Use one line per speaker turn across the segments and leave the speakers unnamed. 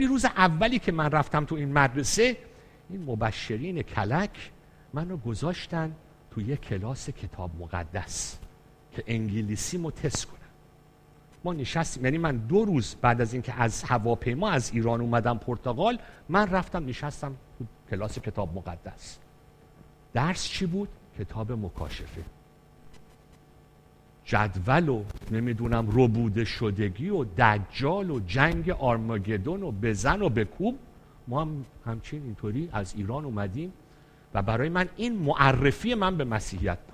روز اولی که من رفتم تو این مدرسه، این مبشرین کلک منو گذاشتن تو یک کلاس کتاب مقدس که انگلیسیمو تست کنم. ما نشستیم، یعنی من 2 روز بعد از اینکه از هواپیما از ایران اومدم پرتغال، من رفتم نشستم تو کلاس کتاب مقدس. درس چی بود؟ کتاب مکاشفه. جدول و نمیدونم ربوده شدگی و دجال و جنگ آرماگدون و بزن و بکوب. ما هم همچین اینطوری از ایران اومدیم و برای من این معرفی من به مسیحیت بود.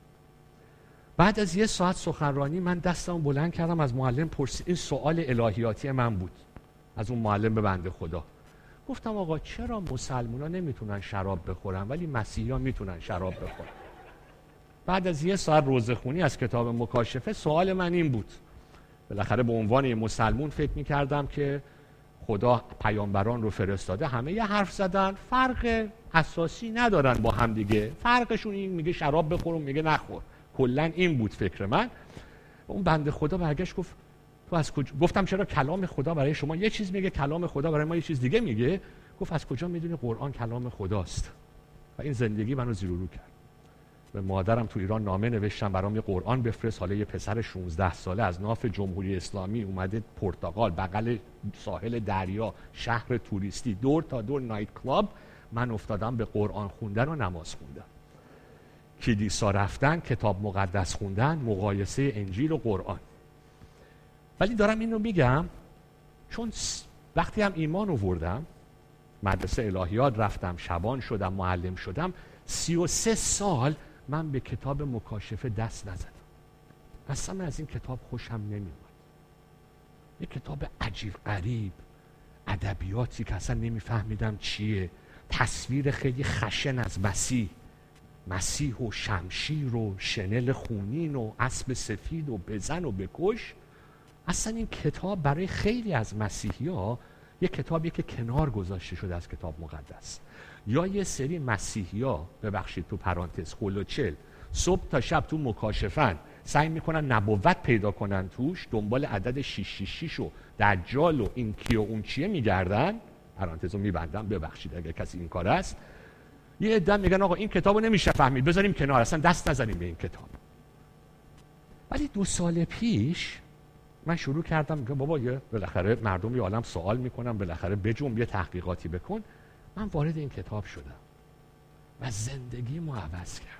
بعد از 1 ساعت سخنرانی من دستم بلند کردم، از معلم پرسید، این سوال الهیاتی من بود از اون معلم به بنده خدا. گفتم آقا چرا مسلمونا نمیتونن شراب بخورن ولی مسیحی‌ها میتونن شراب بخورن؟ بعد از 1 ساعت روزخونی از کتاب مکاشفه سوال من این بود. بالاخره به عنوان یه مسلمون فکر میکردم که خدا پیامبران رو فرستاده، همه یه حرف زدن، فرق اساسی ندارن با هم دیگه، فرقشون این میگه شراب بخور و میگه نخور. کلا این بود فکر من. اون بنده خدا برگشت گفت تو از کجا؟ گفتم چرا کلام خدا برای شما یه چیز میگه، کلام خدا برای ما یه چیز دیگه میگه. گفت از کجا میدونی قرآن کلام خداست؟ و این زندگی منو زیر و رو کرد. به مادرم تو ایران نامه نوشتم برام یه قرآن بفرست. حالا یه پسر 16 ساله از ناف جمهوری اسلامی اومده پرتغال، بغل ساحل دریا، شهر توریستی، دور تا دور نایت کلاب. من افتادم به قرآن خوندن و نماز خوندن، کلیسا رفتن، کتاب مقدس خوندن، مقایسه انجیل و قرآن. ولی دارم این رو میگم چون وقتی هم ایمان آوردم، مدرسه الهیات رفتم، شبان شدم، معلم شدم، 33 سال من به کتاب مکاشفه دست نزدم. اصلا من از این کتاب خوشم نمیومد. یک کتاب عجیب غریب، ادبیاتی که اصلا نمیفهمیدم چیه، تصویر خیلی خشن از مسیح و شمشیر و شنل خونین و اسب سفید و بزن و بکش. اصلا این کتاب برای خیلی از مسیحی‌ها یک کتابی که کنار گذاشته شده از کتاب مقدس. یا یه سری مسیحی‌ها، ببخشید تو پرانتز، خلوچل، صبح تا شب تو مکاشفن، سعی میکنن نبوت پیدا کنن توش، دنبال عدد 666 و دجال و این کیه و اون چیه میگردن. پرانتزو میبندم، ببخشید اگر کسی این کار است. یه عده میگن آقا این کتابو نمیشه فهمید، بذاریم کنار، اصلا دست نزنیم به این کتاب. ولی 2 سال پیش من شروع کردم که بابا یه بالاخره مردم یه عالم سوال میکنن، بالاخره بجنب یه تحقیقاتی بکن. من وارد این کتاب شدم و زندگیمو عوض کرد.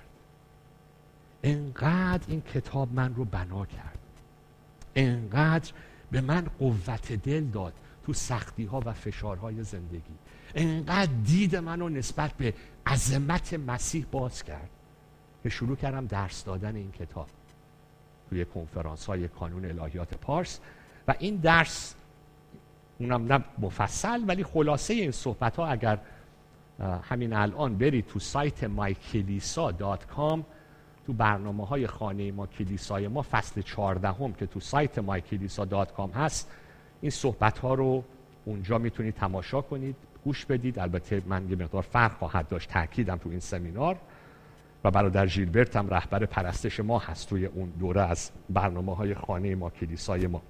انقدر این کتاب من رو بنا کرد، انقدر به من قوت دل داد تو سختی ها و فشارهای زندگی، انقدر دید منو نسبت به عظمت مسیح باز کرد که شروع کردم درس دادن این کتاب توی کنفرانس های کانون الهیات پارس. و این درس، اونم نه مفصل ولی خلاصه این صحبت ها، اگر همین الان برید تو سایت mykelisa.com، تو برنامه های خانه ما کلیسای ما فصل 14 که تو سایت mykelisa.com هست، این صحبت ها رو اونجا میتونید تماشا کنید، گوش بدید. البته من یه مقدار فرق خواهد داشت تاکیدم تو این سمینار، و برادر ژیلبرت هم رهبر پرستش ما هست توی اون دوره از برنامه های خانه ما کلیسای ما.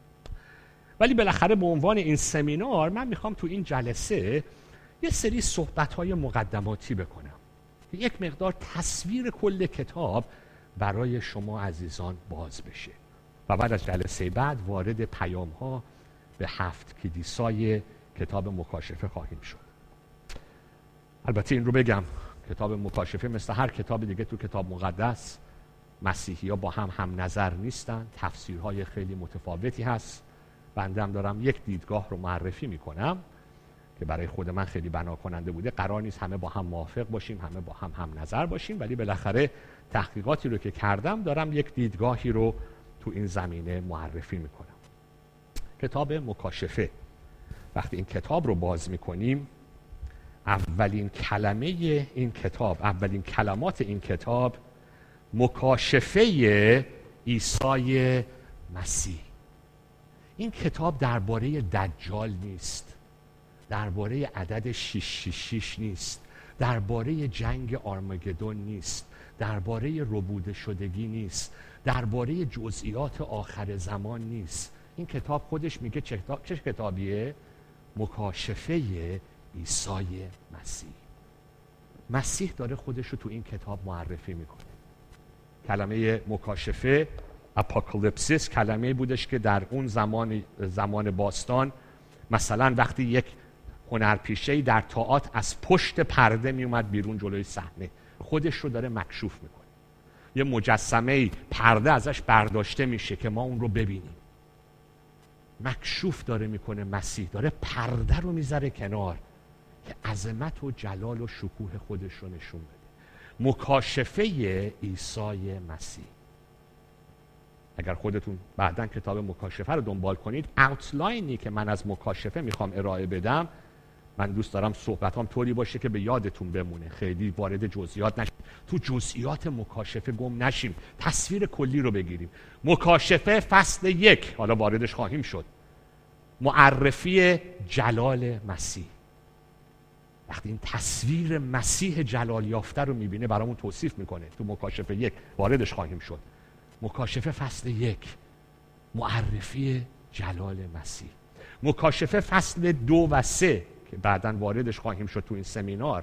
ولی بالاخره به عنوان این سمینار من میخوام تو این جلسه یه سری صحبت‌های مقدماتی بکنم که یک مقدار تصویر کل کتاب برای شما عزیزان باز بشه و بعد از جلسه بعد وارد پیام‌ها به 7 کلیسای کتاب مکاشفه خواهیم شد. البته این رو بگم، کتاب مکاشفه مثل هر کتاب دیگه تو کتاب مقدس، مسیحی‌ها با هم نظر نیستن، تفسیرهای خیلی متفاوتی هست. بنده هم دارم یک دیدگاه رو معرفی میکنم که برای خود من خیلی بنا کننده بوده. قرار نیست همه با هم موافق باشیم، همه با هم نظر باشیم، ولی بالاخره تحقیقاتی رو که کردم دارم یک دیدگاهی رو تو این زمینه معرفی میکنم. کتاب مکاشفه، وقتی این کتاب رو باز میکنیم، اولین کلمه این کتاب، اولین کلمات این کتاب مکاشفه عیسی مسیح. این کتاب درباره دجال نیست، درباره عدد 666 نیست، درباره جنگ آرمگدون نیست، درباره ربوده شدگی نیست، درباره جزئیات آخر زمان نیست. این کتاب خودش میگه چه کتابیه؟ مکاشفه عیسی مسیح. مسیح داره خودش رو تو این کتاب معرفی میکنه. کلمه مکاشفه، اپوکالیپسیس، کلمه بودش که در اون زمان باستان مثلا وقتی یک هنرپیشه‌ای در تئاتر از پشت پرده میومد بیرون جلوی صحنه، خودش رو داره مکشوف میکنه. یه مجسمه پرده ازش برداشته میشه که ما اون رو ببینیم. مکشوف داره میکنه مسیح، داره پرده رو میذاره کنار که عظمت و جلال و شکوه خودش رو نشون بده. مکاشفه عیسی مسیح. اگر خودتون بعداً کتاب مکاشفه رو دنبال کنید، اوتلاینی که من از مکاشفه میخوام ارائه بدم، من دوست دارم صحبتام طوری باشه که به یادتون بمونه، خیلی وارد جزئیات نشیم، تو جزئیات مکاشفه گم نشیم، تصویر کلی رو بگیریم. مکاشفه فصل 1، حالا واردش خواهیم شد، معرفی جلال مسیح. وقتی این تصویر مسیح جلال یافته رو میبینه برامون توصیف میکنه. تو مکاشفه 1 واردش خواهیم شد. مکاشفه فصل 1، معرفی جلال مسیح. مکاشفه فصل 2 و 3 که بعداً واردش خواهیم شد تو این سمینار،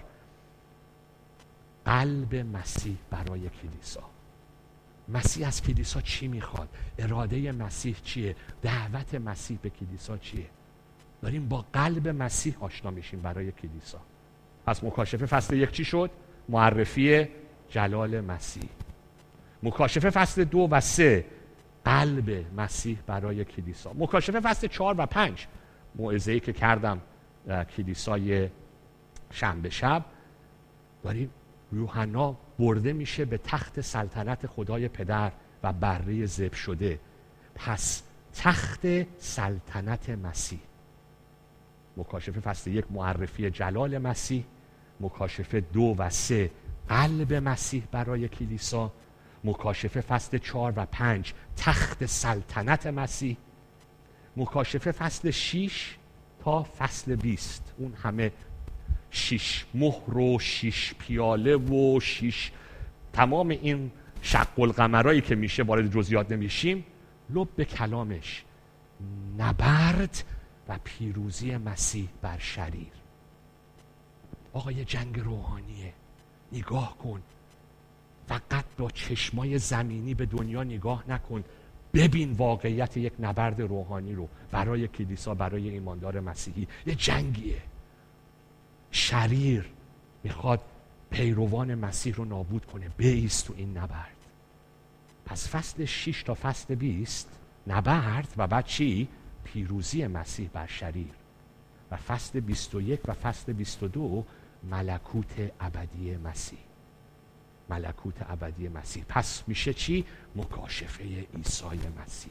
قلب مسیح برای کلیسا. مسیح از کلیسا چی میخواد؟ اراده مسیح چیه؟ دعوت مسیح به کلیسا چیه؟ داریم با قلب مسیح آشنا میشیم برای کلیسا. پس مکاشفه فصل 1 چی شد؟ معرفی جلال مسیح. مکاشفه فصل 2 و 3، قلب مسیح برای کلیسا. مکاشفه فصل 4 و 5، موعظه‌ای که کردم کلیسای شنبه شب، داریم یوحنا برده میشه به تخت سلطنت خدای پدر و بره ذبح شده. پس تخت سلطنت مسیح. مکاشفه فصل 1 معرفی جلال مسیح، مکاشفه 2 و 3 قلب مسیح برای کلیسا، مکاشفه فصل 4 و 5 تخت سلطنت مسیح، مکاشفه فصل 6 تا فصل 20 اون همه 6 مهر و 6 پیاله و 6 تمام این شق القمرایی که میشه، وارد جزئیات نمیشیم. لب کلامش نبرد و پیروزی مسیح بر شریر. آقا یه جنگ روحانیه. نگاه کن، فقط با چشمای زمینی به دنیا نگاه نکن، ببین واقعیت یک نبرد روحانی رو برای کلیسا، برای ایماندار مسیحی. یه جنگیه. شریر میخواد پیروان مسیح رو نابود کنه. بایست تو این نبرد. پس فصل 6 تا فصل 20 نبرد و بعد چی؟ پیروزی مسیح بر شریر. و فصل 21 و فصل 22 ملکوت ابدی مسیح. ملکوت ابدی مسیح. پس میشه چی؟ مکاشفه عیسی مسیح،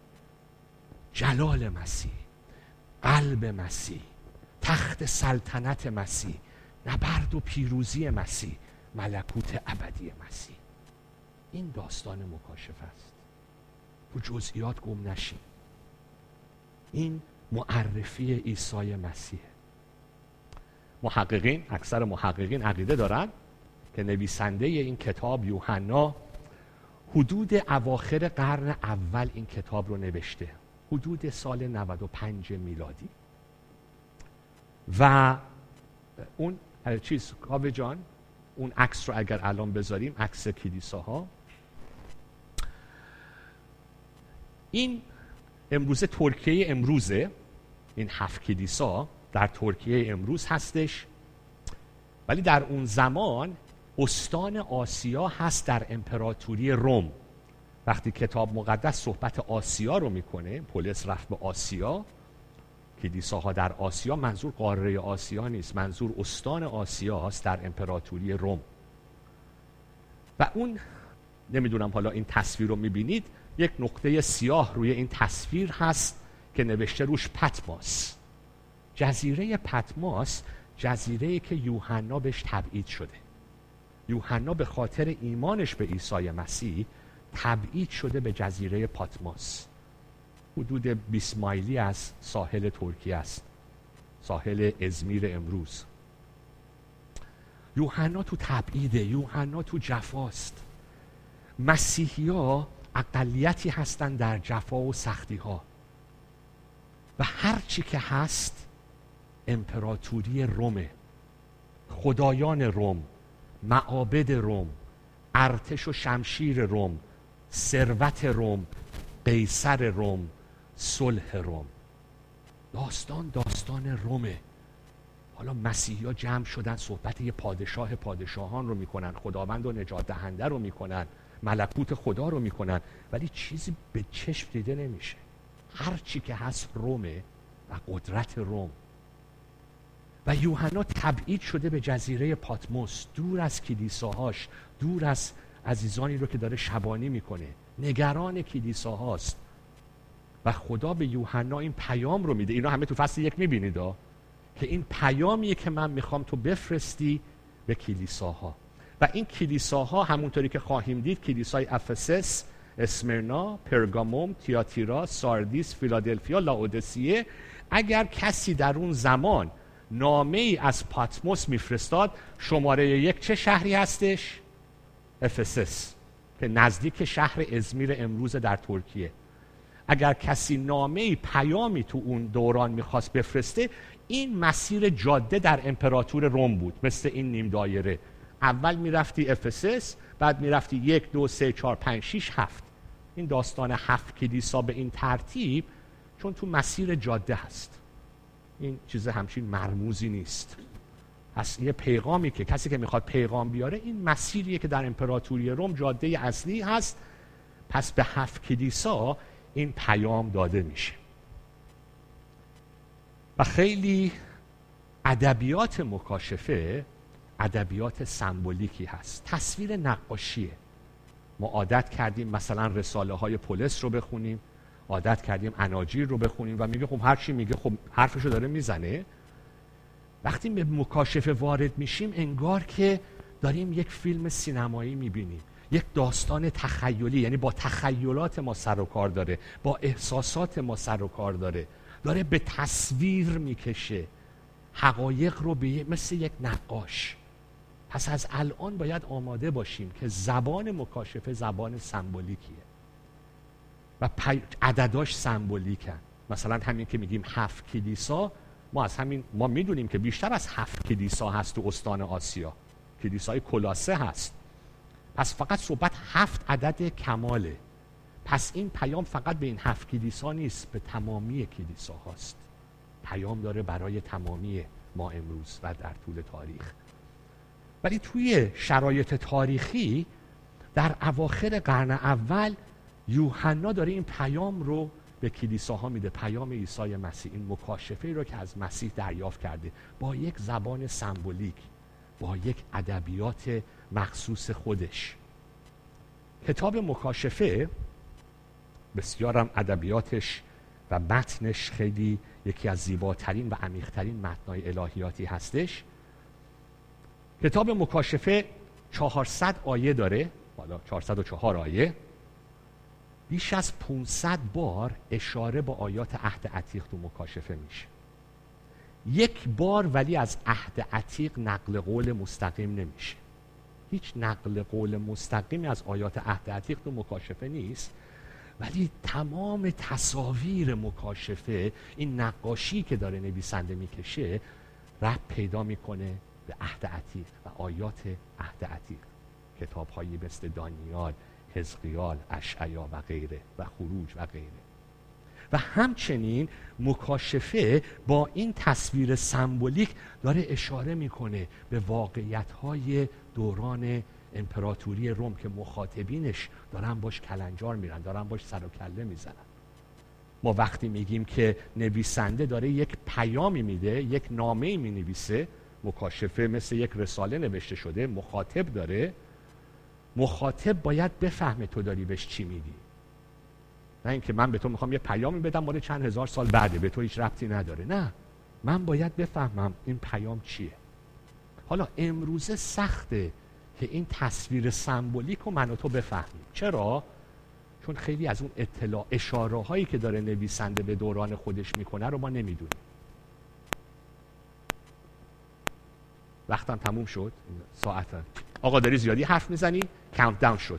جلال مسیح، قلب مسیح، تخت سلطنت مسیح، نبرد و پیروزی مسیح، ملکوت ابدی مسیح. این داستان مکاشفه است. تو جزئیات گم نشیم. این معرفی عیسی مسیح. محققین، اکثر محققین عقیده دارن که نویسنده این کتاب یوحنا حدود اواخر قرن اول این کتاب رو نوشته، حدود سال 95 میلادی. و اون چیز کاوه جان، اون عکس رو اگر الان بذاریم، عکس کلیساها، این امروزه ترکیه امروزه، این 7 کلیسا در ترکیه امروز هستش، ولی در اون زمان استان آسیا هست در امپراتوری روم. وقتی کتاب مقدس صحبت آسیا رو میکنه، پولس رفت به آسیا، کلیساها در آسیا، منظور قاره آسیا نیست، منظور استان آسیا هست در امپراتوری روم. و اون نمیدونم حالا این تصویر رو میبینید، یک نقطه سیاه روی این تصویر هست که نوشته روش پتماس. جزیره پتماس جزیره‌ای که یوحنا بهش تبعید شده. یوحنا به خاطر ایمانش به عیسی مسیح تبعید شده به جزیره پاتماس. حدود 20 مایلی از ساحل ترکیه است، ساحل ازمیر امروز. یوحنا تو تبعیده، یوحنا تو جفاست. مسیحی‌ها اقلیتی هستن در جفا و سختی ها و هر چی که هست امپراتوری رومه، خدایان روم، معابد روم، ارتش و شمشیر روم، ثروت روم، قیصر روم، صلح روم. داستان رومه. حالا مسیحی‌ها جمع شدن صحبت یه پادشاهان رو میکنن، خداوند و نجات دهنده رو میکنن، ملکوت خدا رو میکنن، ولی چیزی به چشم دیده نمیشه. هر چی که هست رومه و قدرت روم. و یوحنا تبعید شده به جزیره پاتموس، دور از کلیساهاش، دور از عزیزانی رو که داره شبانی میکنه، نگران کلیساهاست. و خدا به یوحنا این پیام رو میده. اینا همه تو فصل 1 میبینید که این پیامیه که من میخوام تو بفرستی به کلیساها. و این کلیساها همونطوری که خواهیم دید، کلیسای افسس، اسمرنا، پرگاموم، تیاتیرا، ساردیس، فیلادلفیا، لاودیسیه، اگر کسی در اون زمان نامه ای از پاتموس میفرستاد، شماره 1 چه شهری هستش؟ افسس، که نزدیک شهر ازمیر امروز در ترکیه. اگر کسی نامه ای پیامی تو اون دوران میخواست بفرسته، این مسیر جاده در امپراتور روم بود، مثل این نیم دایره. اول میرفتی افسس، بعد میرفتی 1 2 3 4 5 6 7. این داستان 7 کلیسا به این ترتیب چون تو مسیر جاده هست. این چیز همچین مرموزی نیست. پس یه پیغامی که کسی که میخواد پیغام بیاره، این مسیریه که در امپراتوری روم جاده اصلی هست. پس به 7 کلیسا این پیام داده میشه. و خیلی ادبیات مکاشفه ادبیات سمبولیکی هست، تصویر نقاشیه. ما عادت کردیم مثلا رساله های پولس رو بخونیم، عادت کردیم اناجیل رو بخونیم و میگه خب هر چی میگه خب حرفشو داره میزنه. وقتی به مکاشفه وارد میشیم انگار که داریم یک فیلم سینمایی میبینیم، یک داستان تخیلی، یعنی با تخیلات ما سر و کار داره، با احساسات ما سر و کار داره به تصویر میکشه حقایق رو مثل یک نقاش. پس از الان باید آماده باشیم که زبان مکاشفه زبان سمبولیکیه و عدداش سمبولیکن. مثلا همین که میگیم 7 کلیسا، ما میدونیم که بیشتر از 7 کلیسا هست تو استان آسیا. کلیسای کلاسه هست. پس فقط صحبت 7 عدد کماله. پس این پیام فقط به این 7 کلیسا نیست، به تمامی کلیسا هاست. پیام داره برای تمامی ما امروز و در طول تاریخ. ولی توی شرایط تاریخی در اواخر قرن اول یوحنا داره این پیام رو به کلیساها میده، پیام عیسی مسیح، این مکاشفه رو که از مسیح دریافت کرده، با یک زبان سمبولیک، با یک ادبیات مخصوص خودش. کتاب مکاشفه بسیارم ادبیاتش و متنش خیلی یکی از زیباترین و عمیق‌ترین متن‌های الهیاتی هستش. کتاب مکاشفه 400 آیه داره، حالا 404 آیه. بیش از 500 بار اشاره به آیات عهد عتیق تو مکاشفه میشه. یک بار ولی از عهد عتیق نقل قول مستقیم نمیشه. هیچ نقل قول مستقیمی از آیات عهد عتیق تو مکاشفه نیست، ولی تمام تصاویر مکاشفه، این نقاشی که داره نویسنده میکشه، ربط پیدا میکنه به عهد عتیق و آیات عهد عتیق. کتاب‌هایی مثل دانیال، حزقیال، اشعیا و غیره و خروج و غیره. و همچنین مکاشفه با این تصویر سمبولیک داره اشاره میکنه به واقعیت‌های دوران امپراتوری روم که مخاطبینش دارن باش کلنجار میرن، دارن باش سر و کله میزنن. ما وقتی میگیم که نویسنده داره یک پیامی میده، یک نامه‌ای مینویسه، مکاشفه مثل یک رساله نوشته شده، مخاطب داره، مخاطب باید بفهمه تو داری بهش چی میگی. نه اینکه من به تو میخوام یه پیامی بدم مال چند هزار سال بعده، به تو هیچ ربطی نداره. نه، من باید بفهمم این پیام چیه. حالا امروزه سخته که این تصویر سمبولیک رو من و تو بفهمیم. چرا؟ چون خیلی از اون اشاره هایی که داره نویسنده به دوران خودش میکنه رو ما نمیدونیم. وقتم تموم شد، ساعتم. آقا داری زیادی حرف میزنی، کاونت داون شد.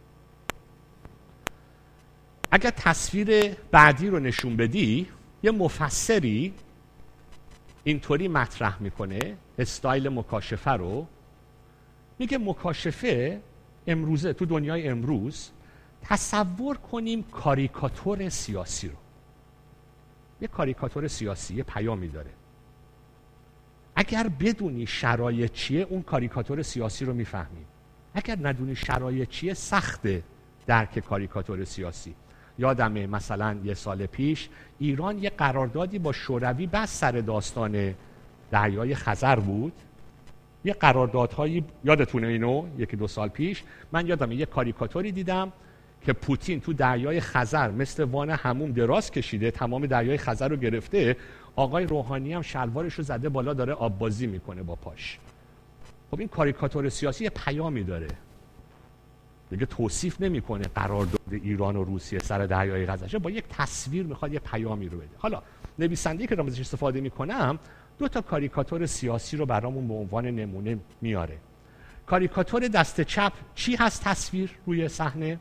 اگر تصویر بعدی رو نشون بدی، یه مفسری اینطوری مطرح میکنه استایل مکاشفه رو. میگه مکاشفه امروزه تو دنیای امروز تصور کنیم کاریکاتور سیاسی رو. یه کاریکاتور سیاسی یه پیامی داره. اگر بدونی شرایط چیه اون کاریکاتور سیاسی رو میفهمی. اگر ندونی شرایط چیه سخته درک کاریکاتور سیاسی. یادمه مثلا یه سال پیش ایران یه قراردادی با شوروی بس سر داستان دریای خزر بود. یه قراردادهایی یادتونه اینو 1-2 سال پیش من یادمه یه کاریکاتوری دیدم که پوتین تو دریای خزر مثل وان حموم دراز کشیده تمام دریای خزر رو گرفته، آقای روحانی هم شلوارش رو زده بالا داره آب بازی میکنه با پاش. خب این کاریکاتور سیاسی یه پیامی داره. دیگه توصیف نمیکنه قرارداد ایران و روسیه سر دریای خزر، با یک تصویر میخواد یه پیامی رو بده. حالا نویسنده‌ای که دارم ازش استفاده میکنم 2 تا کاریکاتور سیاسی رو برامون به عنوان نمونه میاره. کاریکاتور دست چپ چی هست تصویر روی صحنه؟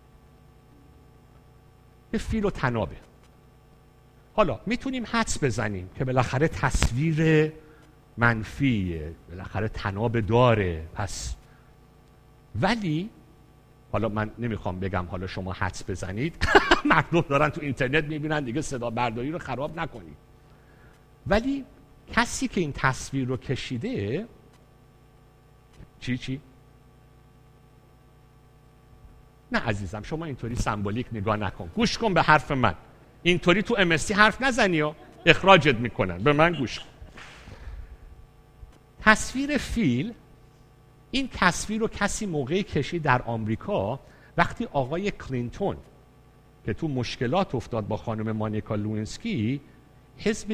یه فیل و طنابه. حالا میتونیم حدس بزنیم که بالاخره تصویر منفیه، بالاخره طناب داره، پس ولی حالا من نمیخوام بگم حالا شما حدس بزنید مردم دارن تو اینترنت میبینن دیگه صدا برداری رو خراب نکنید، ولی کسی که این تصویر رو کشیده چی؟ نه عزیزم شما اینطوری سمبولیک نگاه نکن، گوش کن به حرف من. اینطوری تو MSC حرف نزنی و اخراجت میکنن، به من گوش کن. تصویر فیل، این تصویر رو کسی موقعی کشید در آمریکا وقتی آقای کلینتون که تو مشکلات افتاد با خانم مانیکا لوینسکی، حزب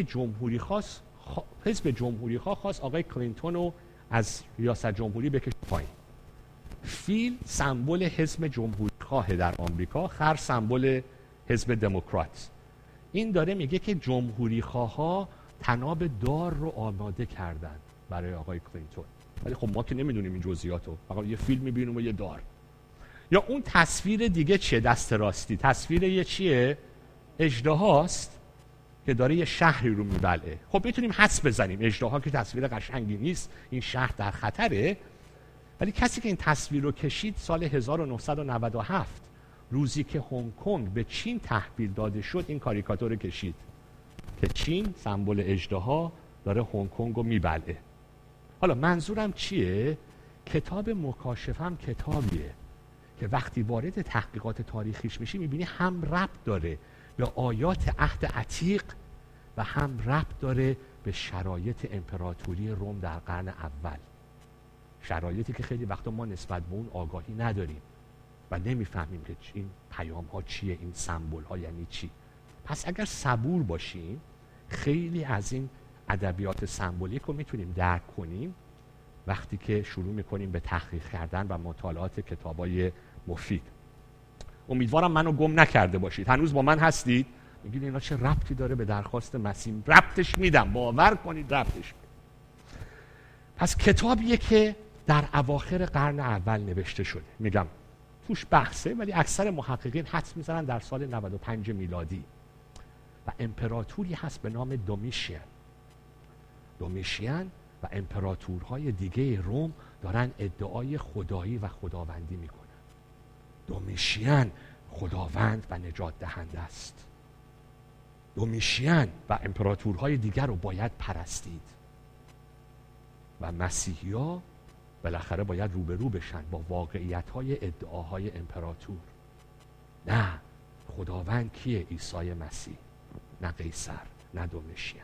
جمهوری خواست آقای کلینتون رو از ریاست جمهوری بکشه پایین. فیل سمبل حزب جمهوری خواه در آمریکا، خر سمبل حزب دموکرات. این داره میگه که جمهوری خواها طناب دار رو آماده کردن برای آقای کلینتون، ولی خب ما که نمیدونیم این جزئیاتو، فقط یه فیلم میبینیم و یه دار. یا اون تصویر دیگه چیه دست راستی؟ تصویر یه چیه؟ اژدهاست که داره یه شهری رو میبلعه. خب میتونیم حدس بزنیم اژدها که تصویر قشنگی نیست، این شهر در خطره. ولی کسی که این تصویر رو کشید سال 1997 روزی که هنگ کنگ به چین تحویل داده شد این کاریکاتور کشید که چین سمبل اژدها داره هنگ کنگ رو میبلعه. حالا منظورم چیه؟ کتاب مکاشفه هم کتابیه که وقتی وارد تحقیقات تاریخیش میشی میبینی هم ربط داره به آیات عهد عتیق و هم ربط داره به شرایط امپراتوری روم در قرن اول، شرایطی که خیلی وقتا ما نسبت به اون آگاهی نداریم و نمیفهمیم که این پیام ها چیه، این سمبول ها یعنی چی. پس اگر صبور باشیم خیلی از این ادبیات سمبولیک رو میتونیم درک کنیم وقتی که شروع میکنیم به تحقیق کردن و مطالعات کتابای مفید. امیدوارم منو گم نکرده باشید، هنوز با من هستید؟ میگید اینا چه ربطی داره به درخواست مسیح؟ ربطش میدم، باور کنید ربطش میدم. پس کتابیه که در اواخر قرن اول نوشته شده، میگم توش بحثه ولی اکثر محققین حدس میزنن در سال 95 میلادی و امپراتوری هست به نام دومیشیان و امپراتورهای دیگه روم دارن ادعای خدایی و خداوندی میکنن. دومیشیان خداوند و نجات دهنده است. دومیشیان و امپراتورهای دیگر رو باید پرستید و مسیحی‌ها بالاخره باید روبرو بشن با واقعیت‌های ادعاهای امپراتور. نه، خداوند کیه؟ عیسی مسیح، نه قیصر، نه دومیشیان.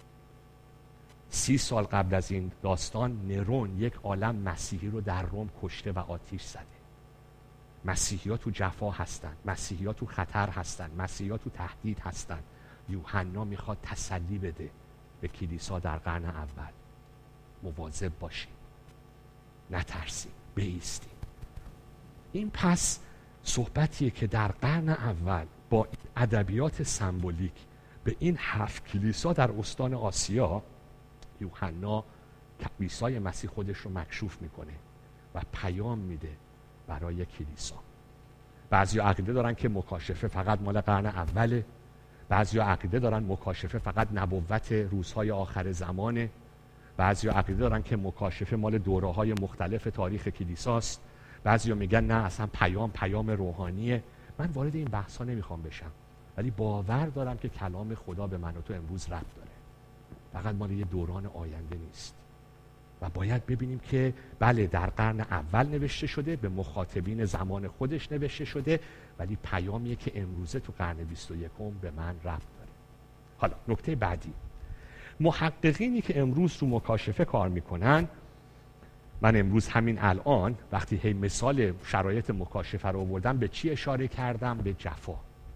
30 سال قبل از این داستان نرون یک عالم مسیحی رو در روم کشته و آتیش زده. مسیحی‌ها تو جفا هستن، مسیحی‌ها تو خطر هستن، مسیحی‌ها تو تهدید هستن. یوحنا میخواد تسلی بده به کلیسا در قرن اول. مواظب باشیم، نترسیم، بایستیم. این پس صحبتیه که در قرن اول با ادبیات سمبولیک به این 7 کلیسا در استان آسیا یوحنا عیسی مسیح خودش رو مکشوف میکنه و پیام میده برای کلیسا. بعضی عقیده دارن که مکاشفه فقط مال قرن اوله، بعضیا عقیده دارن مکاشفه فقط نبوت روزهای آخر زمانه. بعضیا عقیده دارن که مکاشفه مال دوره‌های مختلف تاریخ کلیساست. بعضیا میگن نه، اصلا پیام روحانیه. من وارد این بحث‌ها نمیخوام بشم، ولی باور دارم که کلام خدا به من و تو امروز ربط داره. فقط مال یه دوران آینده نیست. و باید ببینیم که بله، در قرن اول نوشته شده، به مخاطبین زمان خودش نوشته شده، ولی پیامیه که امروزه تو قرن 21 به من ربط داره. حالا نکته بعدی، محققینی که امروز رو مکاشفه کار میکنن، من امروز همین الان وقتی هی مثال شرایط مکاشفه رو آوردم، به چی اشاره کردم؟ به جفا.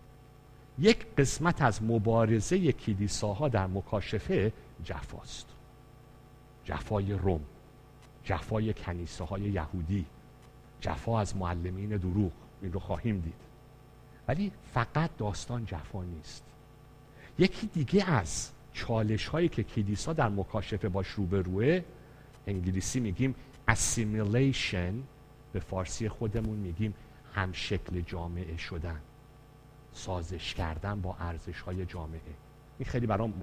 یک قسمت از مبارزه کلیساها در مکاشفه جفاست. جفای روم، جفای کنیسه های یهودی، جفا از معلمین دروغ، این رو خواهیم دید. ولی فقط داستان جفا نیست. یکی دیگه از چالش هایی که کلیسا در مکاشفه باش روبروه، انگلیسی میگیم assimilation، به فارسی خودمون میگیم همشکل جامعه شدن، سازش کردن با ارزش های جامعه. این خیلی برام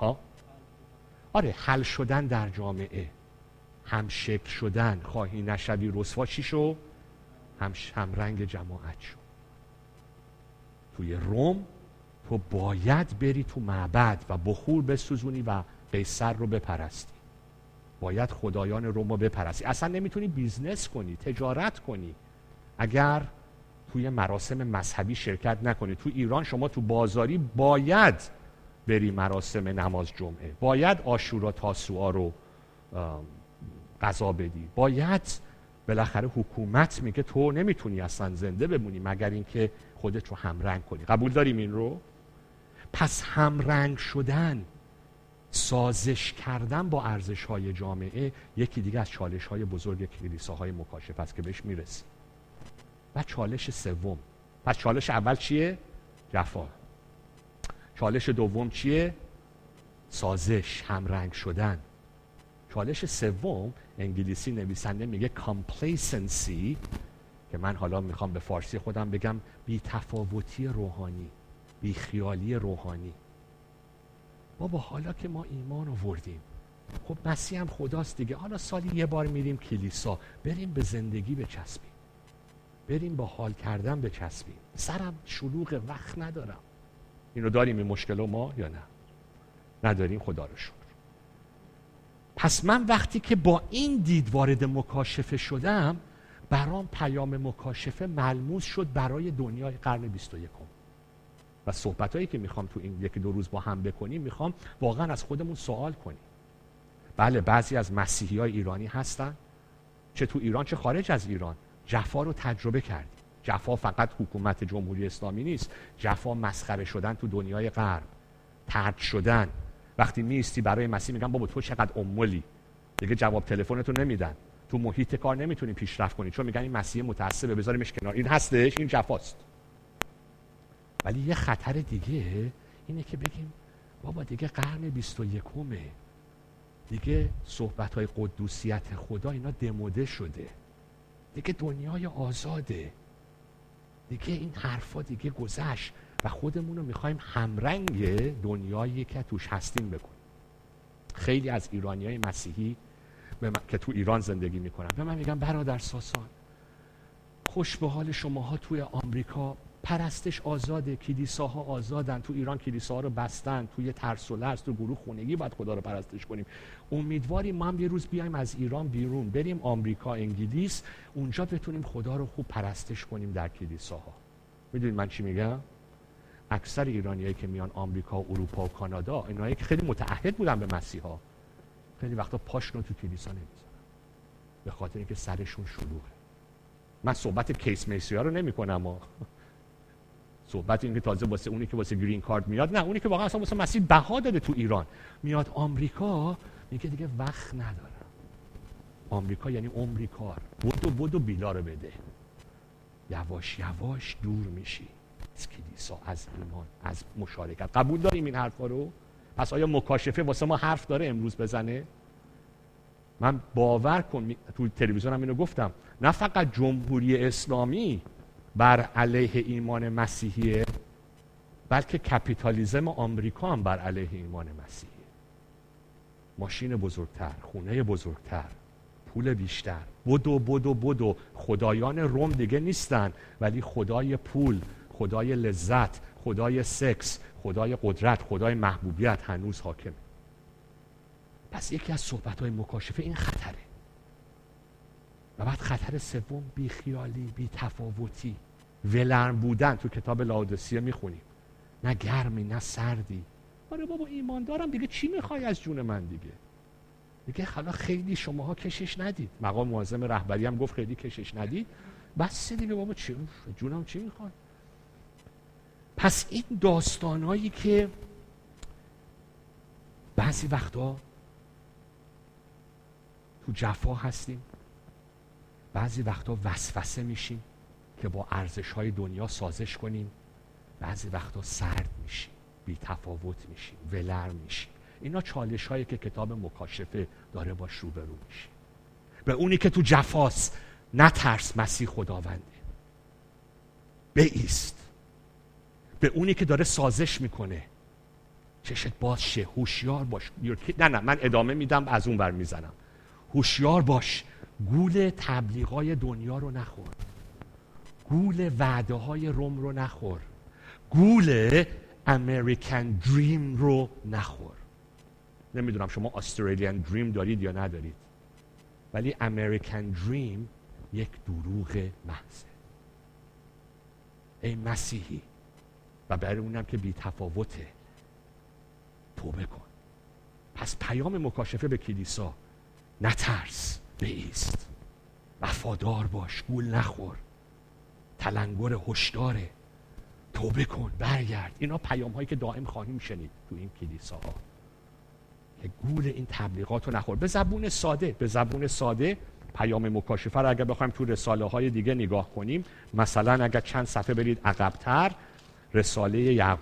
آره، حل شدن در جامعه، همشکل شدن، خواهی نشوی رسوا چی شو؟ همرنگ جماعت شو. توی روم تو باید بری تو معبد و بخور بسوزونی و قیصر رو بپرستی. باید خدایان روم رو بپرستی. اصلا نمیتونی بیزنس کنی، تجارت کنی اگر توی مراسم مذهبی شرکت نکنی. تو ایران شما تو بازاری باید بری مراسم نماز جمعه، باید عاشورا تاسوعا رو قضا بدی، باید بالاخره حکومت میگه تو نمیتونی اصلا زنده بمونی مگر اینکه خودت رو همرنگ کنی. قبول داریم این رو؟ پس همرنگ شدن، سازش کردن با ارزش‌های جامعه یکی دیگه از چالش‌های بزرگ کلیساهای مکاشفه است که بهش میرسیم. و چالش سوم، پس چالش اول چیه؟ جفا. چالش دوم چیه؟ سازش، همرنگ شدن. چالش سوم، انگلیسی نویسنده میگه complacency، که من حالا میخوام به فارسی خودم بگم بی‌تفاوتی روحانی، بیخیالی روحانی. بابا حالا که ما ایمان آوردیم، خب مسیح هم خداست دیگه، حالا سالی یه بار میریم کلیسا، بریم به زندگی بچسبیم، بریم با حال کردن بچسبیم، سرم شلوغ، وقت ندارم. اینو داریم این مشکل ما یا نه؟ نداریم، خدا رو شکر. پس من وقتی که با این دید وارد مکاشفه شدم، برام پیام مکاشفه ملموس شد برای دنیای قرن 21. و صحبتایی که میخوام تو این یکی دو روز با هم بکنیم، میخوام واقعا از خودمون سوال کنیم. بله، بعضی از مسیحیای ایرانی هستن، چه تو ایران چه خارج از ایران، جفا رو تجربه کردیم. جفا فقط حکومت جمهوری اسلامی نیست، جفا مسخره شدن تو دنیای غرب، طرد شدن. وقتی میستی برای مسیح میگن بابا تو چقدر امولی، دیگه جواب تلفنتو نمیدن، تو محیط کار نمیتونی پیشرفت کنی، چون میگن این مسیح متعصبه بذاریمش کنار. این هستش، این جفاست. ولی یه خطر دیگه اینه که بگیم بابا دیگه قرن 21، دیگه صحبت‌های قدوسیت خدا اینا دموده شده، دیگه دنیای آزاده، دیگه این حرفا دیگه گذشت و خودمون رو میخوایم همرنگ دنیایی که توش هستیم بکنیم. خیلی از ایرانیای مسیحی که تو ایران زندگی میکنن به من میگن برادر ساسان، خوش به حال شماها توی آمریکا، پرستش آزاده، کلیساها آزادن، تو ایران کلیساها رو بستن، توی ترس و لرز تو گروه خونگی باید خدا رو پرستش کنیم. امیدواریم ما هم یه روز بیایم از ایران بیرون، بریم آمریکا، انگلیس، اونجا بتونیم خدا رو خوب پرستش کنیم در کلیساها. میدونید من چی میگم؟ اکثر ایرانیایی که میان آمریکا و اروپا و کانادا، اینایی که خیلی متعهد بودن به مسیحا، خیلی وقتا پاشون رو تو کلیسا نمیذارن، به خاطر اینکه سرشون شلوغه. من صحبت کیس میسیا رو نمی‌کنم، صحبت این که تازه واسه اونی که واسه گرین کارت میاد، نه، اونی که واقعا اصلا واسه مسیح بها داده تو ایران میاد آمریکا، میگه دیگه وقت ندارم. آمریکا یعنی عمری کار، بدو بیلا رو بده. یواش یواش دور میشی از کلیسا، از ایمان، از مشارکت. قبول داریم این حرفا رو؟ پس آیا مکاشفه واسه ما حرف داره امروز بزنه؟ من باور کن، تو تلویزیونم اینو گفتم، نه فقط جمهوری اسلامی بر علیه ایمان مسیحیه، بلکه کپیتالیزم آمریکا هم بر علیه ایمان مسیحی. ماشین بزرگتر، خونه بزرگتر، پول بیشتر، بدو خدایان روم دیگه نیستن، ولی خدای پول، خدای لذت، خدای سکس، خدای قدرت، خدای محبوبیت هنوز حاکمه. پس یکی از صحبت‌های مکاشفه این خطره. و بعد خطر سوم بیخیالی، بی‌تفاوتی، ولرم بودن. تو کتاب لاودیسیه میخونیم نه گرمی نه سردی. آره بابا ایمان دارم دیگه، چی میخوای از جون من دیگه حالا خیلی شماها کشش ندید. مقام معظم رهبری هم گفت خیلی کشش ندید. بس دیگه بابا جونم چی میخواد. پس این داستانایی که بعضی وقتا تو جفا هستیم، بعضی وقتا وسوسه میشیم که با ارزش‌های دنیا سازش کنیم، بعضی وقتا سرد میشیم، بی تفاوت میشیم، ولرم میشیم. اینا چالش‌هایی که کتاب مکاشفه داره باش روبرو میشه. به اونی که تو جفاست نترس، مسیح خداونده، بایست. به اونی که داره سازش میکنه چشت باز شه، هوشیار باش. نه من ادامه میدم، از اون بر میزنم. هوشیار باش، گول تبلیغای دنیا رو نخور، گول وعده های روم رو نخور، گول امریکن دریم رو نخور. نمیدونم شما استرالیان دریم دارید یا ندارید، ولی امریکن دریم یک دروغ محضه. ای مسیحی و برای اونم که بی تفاوته، توبه کن. پس پیام مکاشفه به کلیسا نترس، بایست، وفادار باش، گول نخور، تلنگر هشداره، توبه کن، برگرد. اینا پیام هایی که دائم خواهیم شنید تو این کلیساها که گول این تبلیغات رو نخور. به زبون ساده پیام مکاشفه رو اگر بخوایم تو رساله های دیگه نگاه کنیم، مثلا اگر چند صفحه برید عقب‌تر، رساله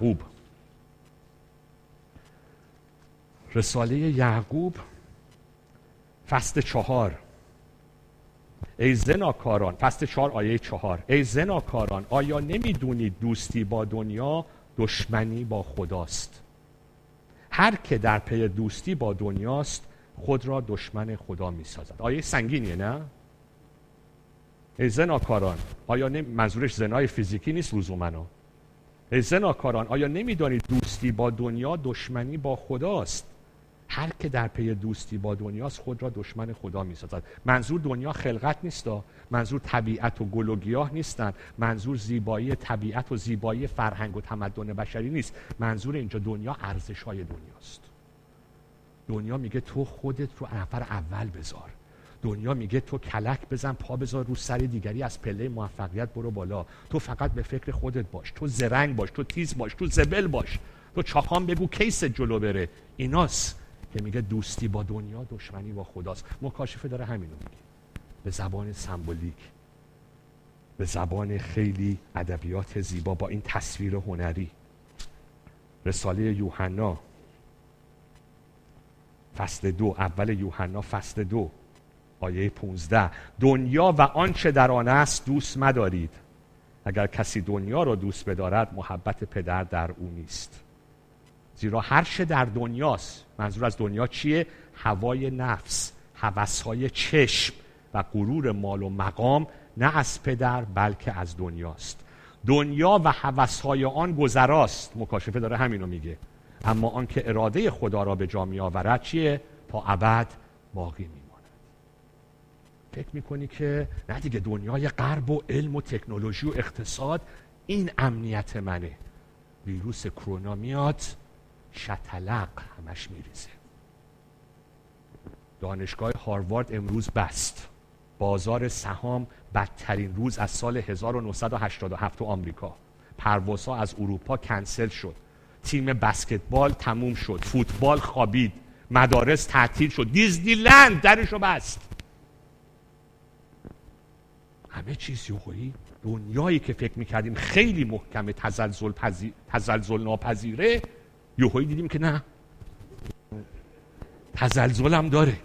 یعقوب فصل 4. ای زناکاران، فصل 4 آیه 4. ای زناکاران، آیا نمیدونید دوستی با دنیا دشمنی با خداست؟ هر که در پی دوستی با دنیاست خود را دشمن خدا میسازد. آیه سنگینیه نه؟ ای زناکاران، آیا منظورش زنای فیزیکی نیست لزوماً. ای زناکاران، آیا نمیدانید دوستی با دنیا دشمنی با خداست؟ هر که در پی دوستی با دنیاست خود را دشمن خدا میسازد. منظور دنیا خلقت نیستا، منظور طبیعت و گل و گیاه نیستن، منظور زیبایی طبیعت و زیبایی فرهنگ و تمدن بشری نیست. منظور اینجا دنیا ارزش‌های دنیاست. دنیا میگه تو خودت رو نفر اول بذار. دنیا میگه تو کلک بزن، پا بذار رو سر دیگری، از پله موفقیت برو بالا. تو فقط به فکر خودت باش، تو زرنگ باش، تو تیز باش، تو زبل باش، تو چاخان بگو کیست جلو بره. ایناست که میگه دوستی با دنیا دشمنی با خداست. مکاشفه داره همینو میگه، به زبان سمبولیک، به زبان خیلی ادبیات زیبا، با این تصویر هنری. رساله یوحنا فصل 2، اول یوحنا فصل 2 آیه 15. دنیا و آنچه در آن است دوست مدارید. اگر کسی دنیا را دوست بدارد محبت پدر در او نیست. زیرا هر چه در دنیاست، منظور از دنیا چیه؟ هوای نفس، هوس‌های چشم و غرور مال و مقام، نه از پدر بلکه از دنیاست. دنیا و هوس‌های آن گذراست. مکاشفه داره همینو میگه. اما آن که اراده خدا را به جا می‌آورد چیه؟ تا ابد باقی میماند. فکر میکنی که نه دیگه، دنیای غرب و علم و تکنولوژی و اقتصاد این امنیت منه. ویروس کرونا میاد شتلق همش میریزه. دانشگاه هاروارد امروز بست. بازار سهام بدترین روز از سال 1987 تو آمریکا. پروازها از اروپا کنسل شد. تیم بسکتبال تموم شد. فوتبال خوابید. مدارس تعطیل شد. دیزنیلند درشو بست. همه چیز یوهایی دنیایی که فکر میکردیم خیلی محکمه، تزلزل ناپذیره، یوهایی دیدیم که نه، تزلزل هم داره.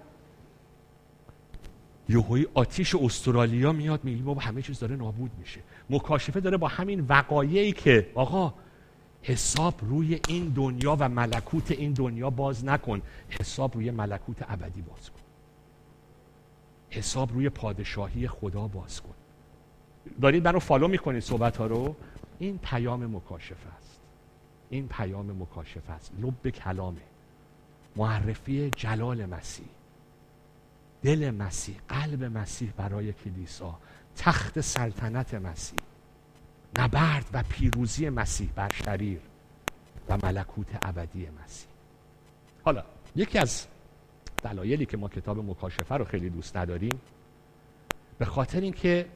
یوهایی آتیش استرالیا میاد، میگیم بابا همه چیز داره نابود میشه. مکاشفه داره با همین وقایعی که آقا حساب روی این دنیا و ملکوت این دنیا باز نکن، حساب روی ملکوت ابدی باز کن، حساب روی پادشاهی خدا باز کن. دارید منو فالو میکنید صحبت ها رو؟ این پیام مکاشفه است، این پیام مکاشفه است، لب کلامه، معرفی جلال مسیح، دل مسیح، قلب مسیح برای کلیسا، تخت سلطنت مسیح، نبرد و پیروزی مسیح بر شریر و ملکوت ابدی مسیح. حالا یکی از دلایلی که ما کتاب مکاشفه رو خیلی دوست نداریم به خاطر اینکه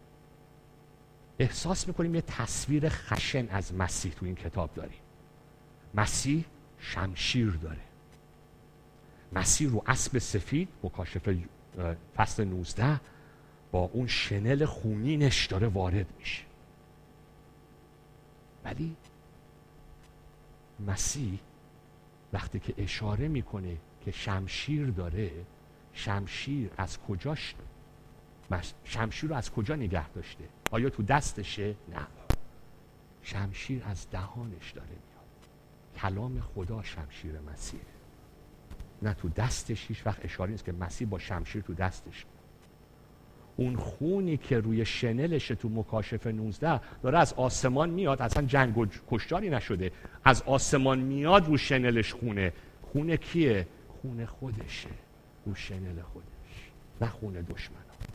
احساس میکنیم یه تصویر خشن از مسیح تو این کتاب داریم. مسیح شمشیر داره، مسیح رو اسب سفید، مکاشفه فصل 19، با اون شنل خونینش داره وارد میشه. ولی مسیح وقتی که اشاره میکنه که شمشیر داره، شمشیر از کجاش، شمشیر رو از کجا نگه داشته؟ آیا تو دستشه؟ نه، شمشیر از دهانش داره میاد. کلام خدا شمشیر مسیحه، نه تو دستش. هیچ وقت اشاره نیست که مسیح با شمشیر تو دستش. اون خونی که روی شنلش تو مکاشفه 19 داره از آسمان میاد، اصلا جنگ و کشتاری نشده، از آسمان میاد رو شنلش خونه. خونه کیه؟ خونه خودشه رو شنل خودش، نه خونه دشمنان.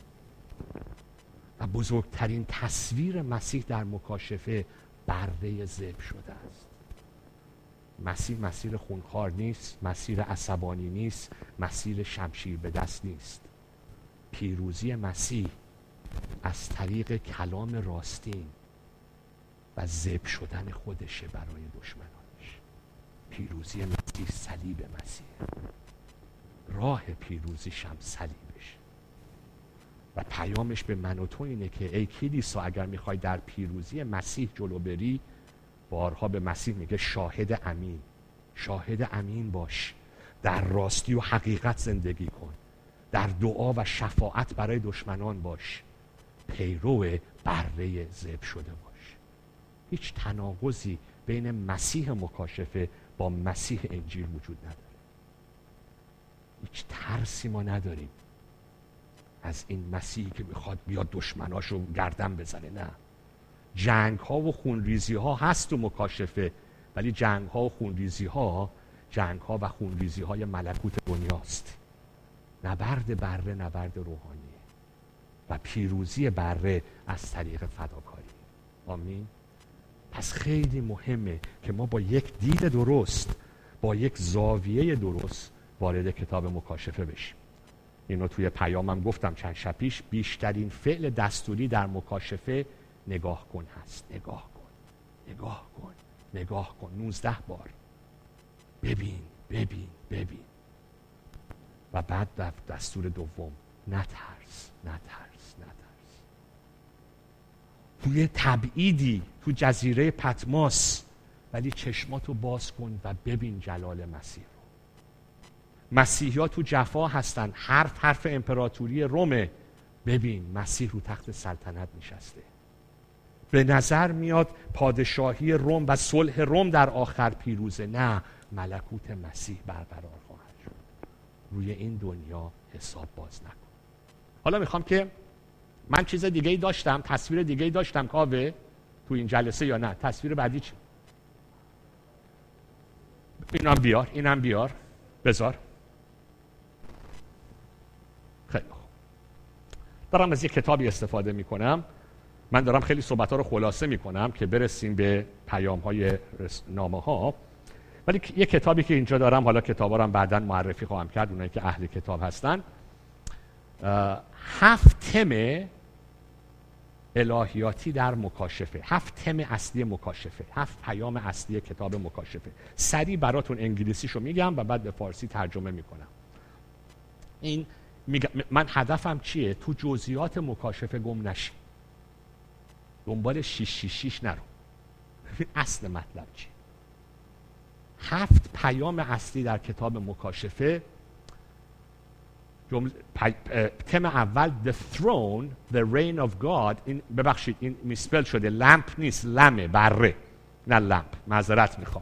و بزرگترین تصویر مسیح در مکاشفه بره ذبح شده است. مسیح مسیر خونخوار نیست، مسیر عصبانی نیست، مسیر شمشیر به دست نیست. پیروزی مسیح از طریق کلام راستین و ذبح شدن خودشه برای دشمنانش. پیروزی مسیح صلیب مسیح، راه پیروزیش هم صلیبش. و پیامش به من و تو اینه که ای کلیسا، اگر میخوای در پیروزی مسیح جلو بری، بارها به مسیح میگه شاهد امین، شاهد امین باش، در راستی و حقیقت زندگی کن، در دعا و شفاعت برای دشمنان باش، پیرو بره ذبح شده باش. هیچ تناقضی بین مسیح مکاشفه با مسیح انجیل وجود نداره. هیچ ترسی ما نداریم از این مسیحی که میخواد بیاد دشمناشو گردن بزنه. نه، جنگ ها و خونریزی ها هست تو مکاشفه، ولی جنگ ها و خونریزی ها، جنگ ها و خونریزی های ملکوت دنیاست. نبرد بره نبرد روحانیه و پیروزی بره از طریق فداکاری. آمین. پس خیلی مهمه که ما با یک دید درست، با یک زاویه درست وارد کتاب مکاشفه بشیم. اینو توی پیامم گفتم چند شب پیش، بیشترین فعل دستوری در مکاشفه نگاه کن هست. نگاه کن، نگاه کن، نگاه کن، 19 بار. ببین، ببین، ببین. و بعد در دستور دوم، نترس، نترس، نترس. توی تبعیدی تو جزیره پتماس، ولی چشماتو باز کن و ببین جلال مسیح رو. مسیحی‌ها تو جفا هستن، حرف امپراتوری رومه، ببین مسیح رو تخت سلطنت نشسته. به نظر میاد پادشاهی روم و صلح روم در آخر پیروزه، نه، ملکوت مسیح برقرار خواهد شد. روی این دنیا حساب باز نکن. حالا میخوام که من چیز دیگه‌ای داشتم، تصویر دیگه‌ای داشتم کاوه تو این جلسه یا نه؟ تصویر بعدی چی؟ اینم بیار، اینم بیار، بذار. خیلی خوب. دارم از یک کتابی استفاده میکنم. من دارم خیلی صحبت‌ها رو خلاصه میکنم که برسیم به پیام‌های نامه‌ها. ولی یک کتابی که اینجا دارم، حالا کتابا رو هم بعداً معرفی خواهم کرد اونایی که اهل کتاب هستن. 7 تم الهیاتی در مکاشفه، 7 تم اصلی مکاشفه، 7 پیام اصلی کتاب مکاشفه. سریع براتون انگلیسیشو میگم و بعد به فارسی ترجمه میکنم. این من هدفم چیه؟ تو جزئیات مکاشفه گم نشی، دنبال 666 نرو. اصل مطلب چیه؟ 7 پیام اصلی در کتاب مکاشفه. تم اول the throne, the reign of God. این ببخشید این میسپل شده، لمپ نیست، لمه، بره. نه لمپ، معذرت میخوام.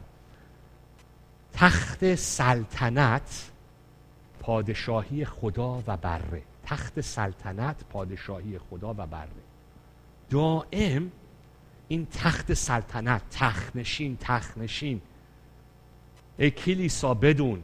تخت سلطنت پادشاهی خدا و بره. تخت سلطنت پادشاهی خدا و بره. دائم این تخت سلطنت، تخت نشین. ای کلیسا بدون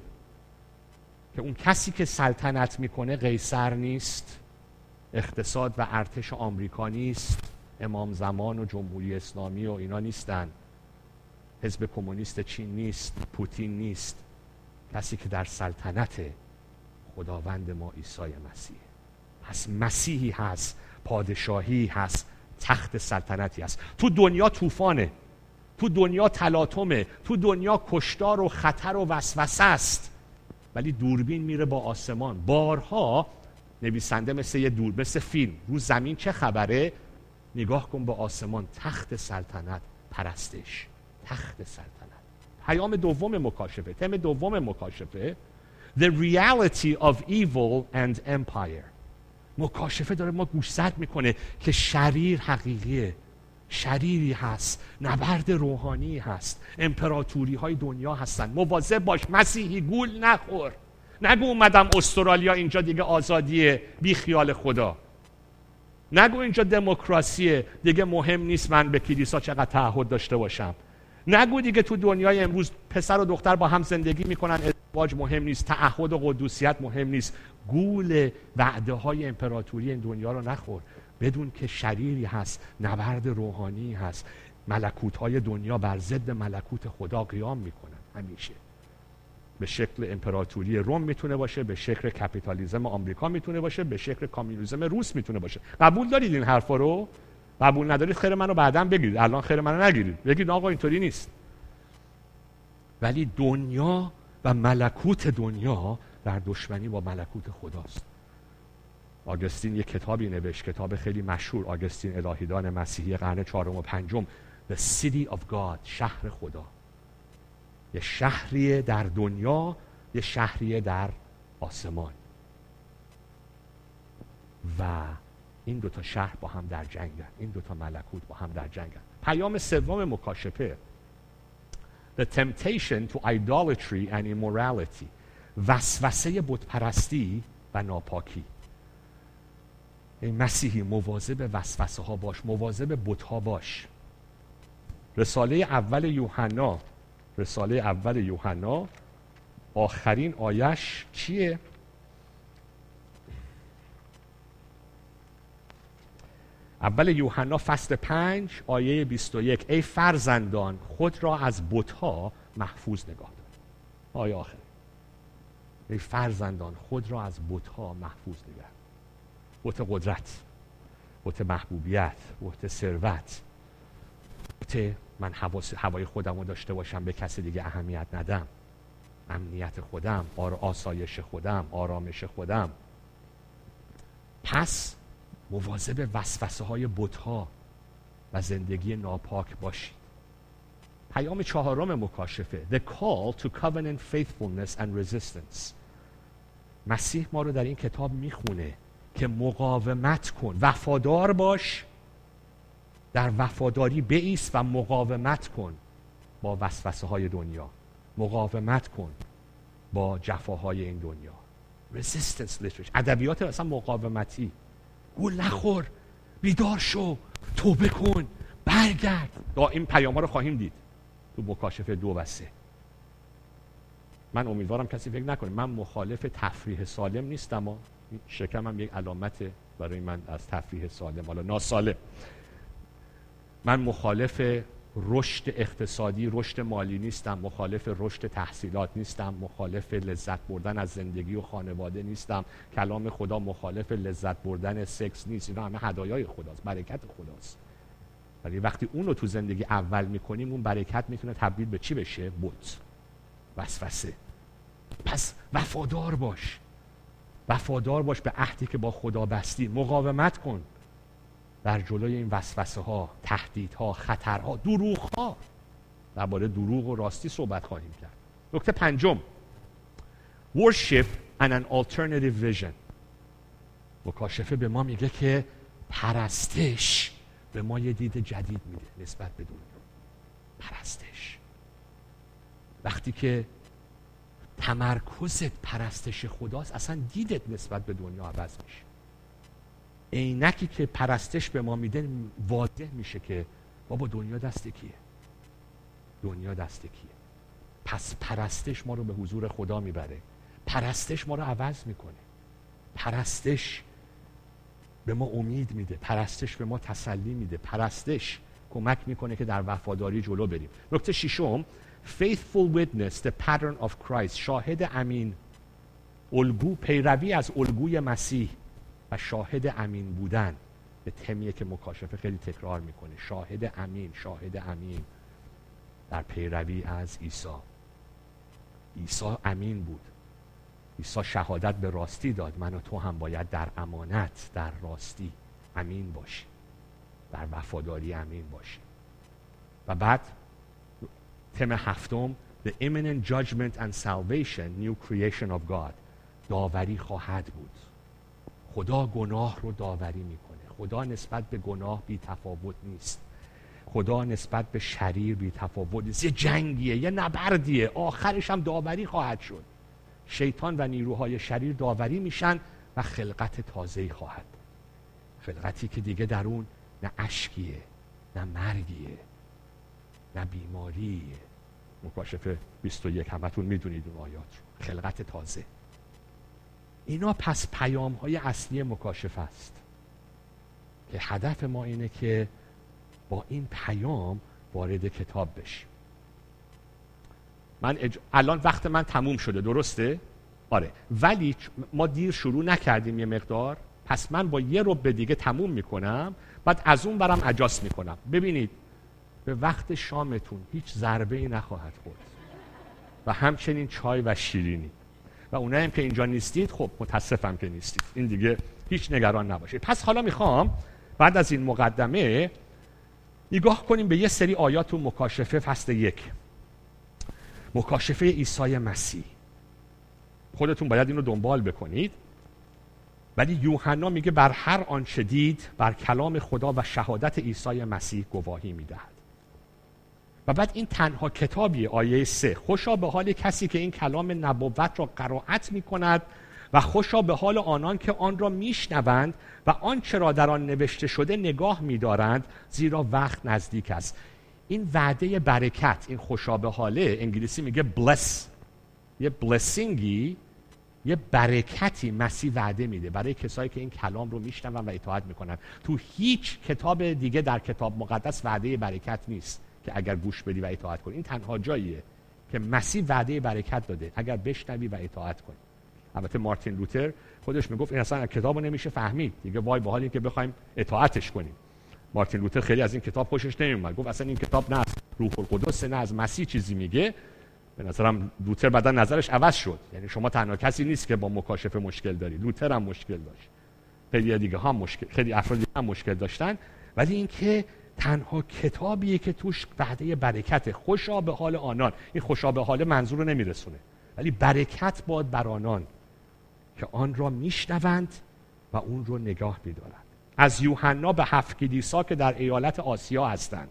که اون کسی که سلطنت میکنه قیصر نیست، اقتصاد و ارتش آمریکا نیست، امام زمان و جمهوری اسلامی و اینا نیستن، حزب کمونیست چین نیست، پوتین نیست. کسی که در سلطنت خداوند ما عیسی مسیح. پس مسیحی هست، پادشاهی هست، تخت سلطنتی هست. تو دنیا طوفانه، تو دنیا تلاطمه، تو دنیا کشتار و خطر و وسوسه است، ولی دوربین میره با آسمان. بارها نویسنده مثل یه دور، مثل فیلم، رو زمین چه خبره؟ نگاه کن با آسمان. تخت سلطنت، پرستش، تخت سلطنت. پیام دوم مکاشفه، تم دوم مکاشفه، The reality of evil and empire. مکاشفه داره ما گوشزد میکنه که شریر حقیقیه، شریری هست، نبرد روحانی هست، امپراتوری های دنیا هستن. مواظب باش مسیحی، گول نخور. نگو اومدم استرالیا اینجا دیگه آزادیه، بی خیال خدا. نگو اینجا دموکراسیه، دیگه مهم نیست من به کلیسا چقدر تعهد داشته باشم. نگو دیگه تو دنیای امروز پسر و دختر با هم زندگی میکنن، ازدواج مهم نیست، تعهد و قدوسیت مهم نیست. گول وعده های امپراتوری این دنیا رو نخور. بدون که شریری هست، نبرد روحانی هست، ملکوت های دنیا بر ضد ملکوت خدا قیام میکنن همیشه. به شکل امپراتوری روم میتونه باشه، به شکل کپیتالیسم آمریکا میتونه باشه، به شکل کامیونیسم روس میتونه باشه. قبول دارید این حرفا رو؟ قبول ندارید خیر منو بعداً بگید، الان خیر منو نگیرید، بگید آقا اینطوری نیست. ولی دنیا و ملکوت دنیا در دشمنی با ملکوت خداست. آگوستین یک کتابی نوشت، کتاب خیلی مشهور، آگوستین الهیدان مسیحی قرن 4 و 5، The City of God، شهر خدا. یه شهریه در دنیا، یه شهریه در آسمان. و این دوتا شهر با هم در جنگن، این دوتا ملکوت با هم در جنگن. پیام سوم مکاشفه، The temptation to idolatry and immorality، وسوسه بتپرستی و ناپاکی. ای مسیحی مواظب وسوسه ها باش، مواظب بت ها باش. رساله اول یوحنا آخرین آیش چیه؟ اول یوحنا فصل 5 آیه 21، ای فرزندان خود را از بت‌ها محفوظ نگاه دار. آیه آخر، ای فرزندان خود را از بت‌ها محفوظ نگاه. بت قدرت، بت محبوبیت، بت ثروت، بت من هوای خودم رو داشته باشم، به کسی دیگه اهمیت ندم، امنیت خودم، آسایش خودم، آرامش خودم. پس مواظب وسوسه های بت‌ها و زندگی ناپاک باشید. پیام چهارم مکاشفه، The call to covenant faithfulness and resistance. مسیح ما رو در این کتاب میخونه که مقاومت کن، وفادار باش، در وفاداری بایست و مقاومت کن با وسوسه های دنیا، مقاومت کن با جفاهای این دنیا. Resistance literature، ادبیات اصلا مقاومتی. گول نخور، بیدار شو، توبه کن، برگرد. این پیام ها رو خواهیم دید تو مکاشفه 2 و 3. من امیدوارم کسی فکر نکنه من مخالف تفریح سالم نیستم، اما شکمم یک علامت برای من از تفریح سالم، حالا ناسالم. من مخالف رشد اقتصادی، رشد مالی نیستم، مخالف رشد تحصیلات نیستم، مخالف لذت بردن از زندگی و خانواده نیستم. کلام خدا مخالف لذت بردن سکس نیست. اینا همه هدایای خداست، برکت خداست. ولی وقتی اون رو تو زندگی اول میکنیم، اون برکت میتونه تبدیل به چی بشه؟ بت، وسوسه. پس وفادار باش، وفادار باش به عهدی که با خدا بستی. مقاومت کن در جلوی این وسوسه ها، تهدیدها، خطرها، دروغ ها. درباره دروغ و راستی صحبت خواهیم کرد. نکته 5، worship and an alternative vision. مکاشفه به ما میگه که پرستش به ما یه دید جدید میده نسبت به دنیا. پرستش. وقتی که تمرکزت پرستش خداست، اصلا دیدت نسبت به دنیا عوض میشه. عینکی که پرستش به ما میده واضح میشه که بابا دنیا دست کیه؟ دنیا دست کیه؟ پس پرستش ما رو به حضور خدا میبره. پرستش ما رو عوض میکنه. پرستش به ما امید میده. پرستش به ما تسلی میده. پرستش کمک میکنه که در وفاداری جلو بریم. نکته ششم، faithful witness the pattern of Christ. شاهد امین، الگو، پیروی از الگوی مسیح و شاهد امین بودن. به تمیه که مکاشفه خیلی تکرار میکنه. شاهد امین، شاهد امین در پیروی از عیسی. عیسی امین بود. عیسی شهادت به راستی داد. من و تو هم باید در امانت، در راستی امین باشیم، در وفاداری امین باشیم. و بعد تم هفتم، the imminent judgment and salvation, new creation of God. داوری خواهد بود. خدا گناه رو داوری میکنه. خدا نسبت به گناه بی تفاوت نیست. خدا نسبت به شریر بی تفاوت نیست. یه جنگیه، یه نبردیه، آخرش هم داوری خواهد شد. شیطان و نیروهای شریر داوری میشن و خلقت تازه‌ای خواهد. خلقتی که دیگه در اون نه اشکیه، نه مرگیه، نه بیماریه. مکاشفه 21 همتون میدونید اون آیات رو. خلقت تازه. اینا پس پیام‌های اصلی مکاشفه است که هدف ما اینه که با این پیام وارد کتاب بشیم. الان وقت من تموم شده، درسته؟ آره، ولی ما دیر شروع نکردیم یه مقدار، پس من با یه ربع دیگه تموم میکنم، بعد از اون برم اجاست میکنم. ببینید به وقت شامتون هیچ ضربه‌ای نخواهد خورد و همچنین چای و شیرینی. و اونایی هم که اینجا نیستید، خب متاسفم که نیستید، این دیگه هیچ نگران نباشید. پس حالا میخوام بعد از این مقدمه نگاه کنیم به یه سری آیات تو مکاشفه فصل 1. مکاشفه عیسی مسیح. خودتون باید اینو دنبال بکنید. ولی یوحنا میگه بر هر آنچه دید بر کلام خدا و شهادت عیسی مسیح گواهی میدهد. و بعد این تنها کتابی، آیه 3، خوشا به حال کسی که این کلام نبوت را قرائت میکند و خوشا به حال آنان که آن را میشنوند و آنچه را در آن نوشته شده نگاه می‌دارند، زیرا وقت نزدیک است. این وعده برکت، این خوشا به حاله، انگلیسی میگه bless، یه بلسینگی، یه برکتی مسیح وعده میده برای کسایی که این کلام رو میشنون و اطاعت میکنن. تو هیچ کتاب دیگه در کتاب مقدس وعده برکت نیست که اگر گوش بدی و اطاعت کنی. این تنها جاییه که مسیح وعده برکت داده اگر بشنوی و اطاعت کنی. البته مارتین لوتر خودش میگفت این اصلا کتابو نمیشه فهمید دیگه، وای به حالی که بخوایم اطاعتش کنیم. مارتین لوتر خیلی از این کتاب خوشش نمیومد، گفت اصلا این کتاب نه از روح القدس نه از مسیح چیزی میگه. به نظرم لوتر بعدا نظرش عوض شد. یعنی شما تنها کسی نیست که با مکاشفه مشکل داری، لوتر هم مشکل داشت، خیلی دیگه هم مشکل، خیلی افراد دیگه هم مشکل داشتن. ولی این که تنها کتابیه که توش وعده برکت، خوشا به حال آنان. این خوشا به حال منظور رو نمیرسونه، ولی برکت باد بر آنان که آن را میشنوند و اون رو نگاه می‌دارند. از یوحنا به 7 کلیسا که در ایالت آسیا هستند.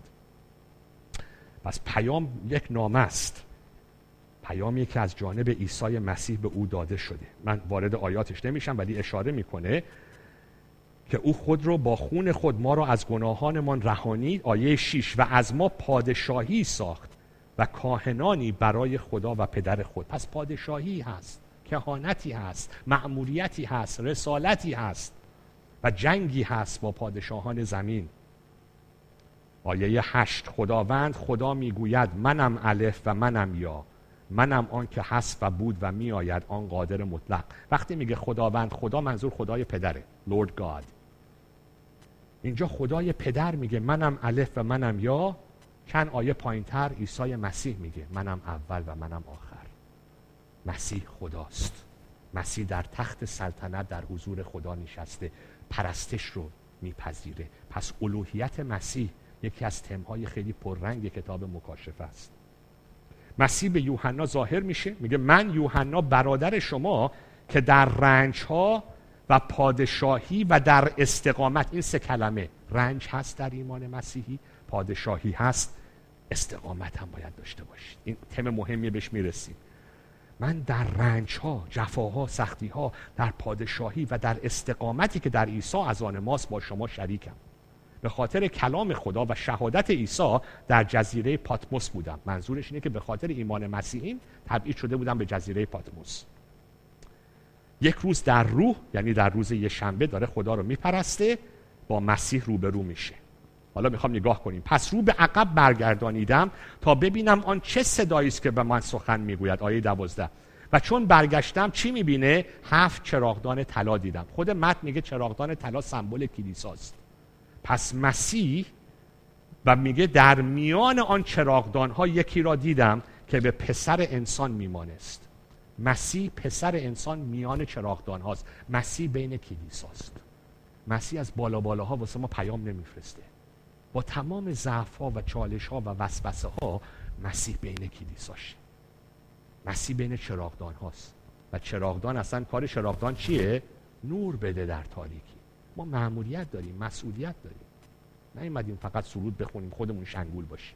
پس پیام یک نامه است، پیامی که از جانب عیسی مسیح به او داده شده. من وارد آیاتش نمیشم، ولی اشاره میکنه که او خود رو با خون خود ما را از گناهانمان رهانید. آیه 6، و از ما پادشاهی ساخت و کاهنانی برای خدا و پدر خود. پس پادشاهی هست، کهانتی هست، مأموریتی هست، رسالتی هست و جنگی هست با پادشاهان زمین. آیه 8، خداوند خدا میگوید منم الف و منم یا، منم آن که هست و بود و می آید، آن قادر مطلق. وقتی میگه خداوند خدا، منظور خدای پدره، Lord God. اینجا خدای پدر میگه منم الف و منم یا. چند آیه پایینتر عیسی مسیح میگه منم اول و منم آخر. مسیح خداست. مسیح در تخت سلطنت در حضور خدا نشسته، پرستش رو میپذیره. پس الوهیت مسیح یکی از تمهای خیلی پررنگ کتاب مکاشفه است. مسیح به یوحنا ظاهر میشه، میگه من یوحنا برادر شما که در رنجها و پادشاهی و در استقامت. این 3 کلمه، رنج هست در ایمان مسیحی، پادشاهی هست استقامت هم باید داشته باشید. این تم مهمیه، بهش میرسیم. من در رنج‌ها، جفاها، سختی‌ها، در پادشاهی و در استقامتی که در عیسی از آن ماست با شما شریکم. به خاطر کلام خدا و شهادت عیسی در جزیره پاتموس بودم. منظورش اینه که به خاطر ایمان مسیحیم تبعید شده بودم به جزیره پاتموس. یک روز در روح، یعنی در روز یه شنبه، داره خدا رو میپرسته، با مسیح روبرو میشه. حالا میخوام نگاه کنیم. پس رو به عقب برگردانیدم تا ببینم آن چه صدایی است که به من سخن میگوید. آیه 12. و چون برگشتم چی میبینه؟ 7 چراغدان طلا دیدم. خود متن میگه چراغدان طلا سمبل کلیساست. پس مسیح، و میگه در میان آن چراغدان ها یکی را دیدم که به پسر انسان میمانست. مسیح پسر انسان میان چراغدان هاست. مسیح بین کلیساست. مسیح از بالا بالاها واسه ما پیام نمیفرسته. با تمام ضعف ها و چالش ها و وسوسه ها مسیح بین کلیساشه. مسیح بین چراغدان هاست. و چراغدان، اصلا کار چراغدان چیه؟ نور بده در تاریکی. ما مأموریت داریم، مسئولیت داریم. نیومدیم فقط سرود بخونیم خودمون شنگول باشیم.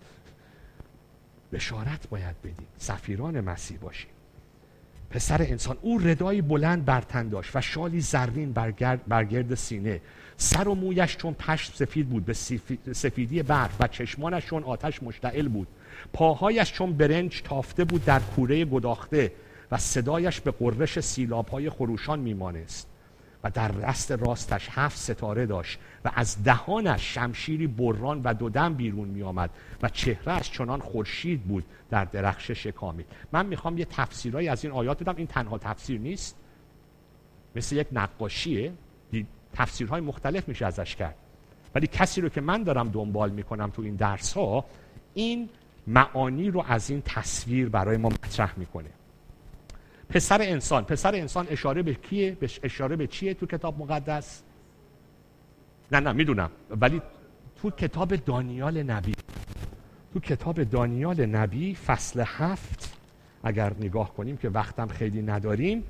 بشارت باید بدیم، سفیران مسیح باشیم. پسر انسان، او ردایی بلند بر تن داشت و شالی زرین بر گرد سینه. سر و مویش چون پشم سفید بود به سفیدی برف و چشمانش چون آتش مشتعل بود. پاهایش چون برنج تافته بود در کوره گداخته و صدایش به غرش سیلاب‌های خروشان میمانست. و در دست راستش 7 ستاره داشت و از دهانش شمشیری بران و 2 دم بیرون می آمد و چهرهش چنان خورشید بود در درخشش کامل. من میخوام یه تفسیرایی از این آیات بدم. این تنها تفسیر نیست، مثل یک نقاشیه، تفسیرهای مختلف میشه ازش کرد، ولی کسی رو که من دارم دنبال میکنم تو این درس ها، این معانی رو از این تصویر برای ما مطرح میکنه. پسر انسان، پسر انسان اشاره به کیه؟ اشاره به چیه تو کتاب مقدس؟ نه میدونم، ولی تو کتاب دانیال نبی، تو کتاب دانیال نبی فصل 7 اگر نگاه کنیم که وقتم خیلی نداریم،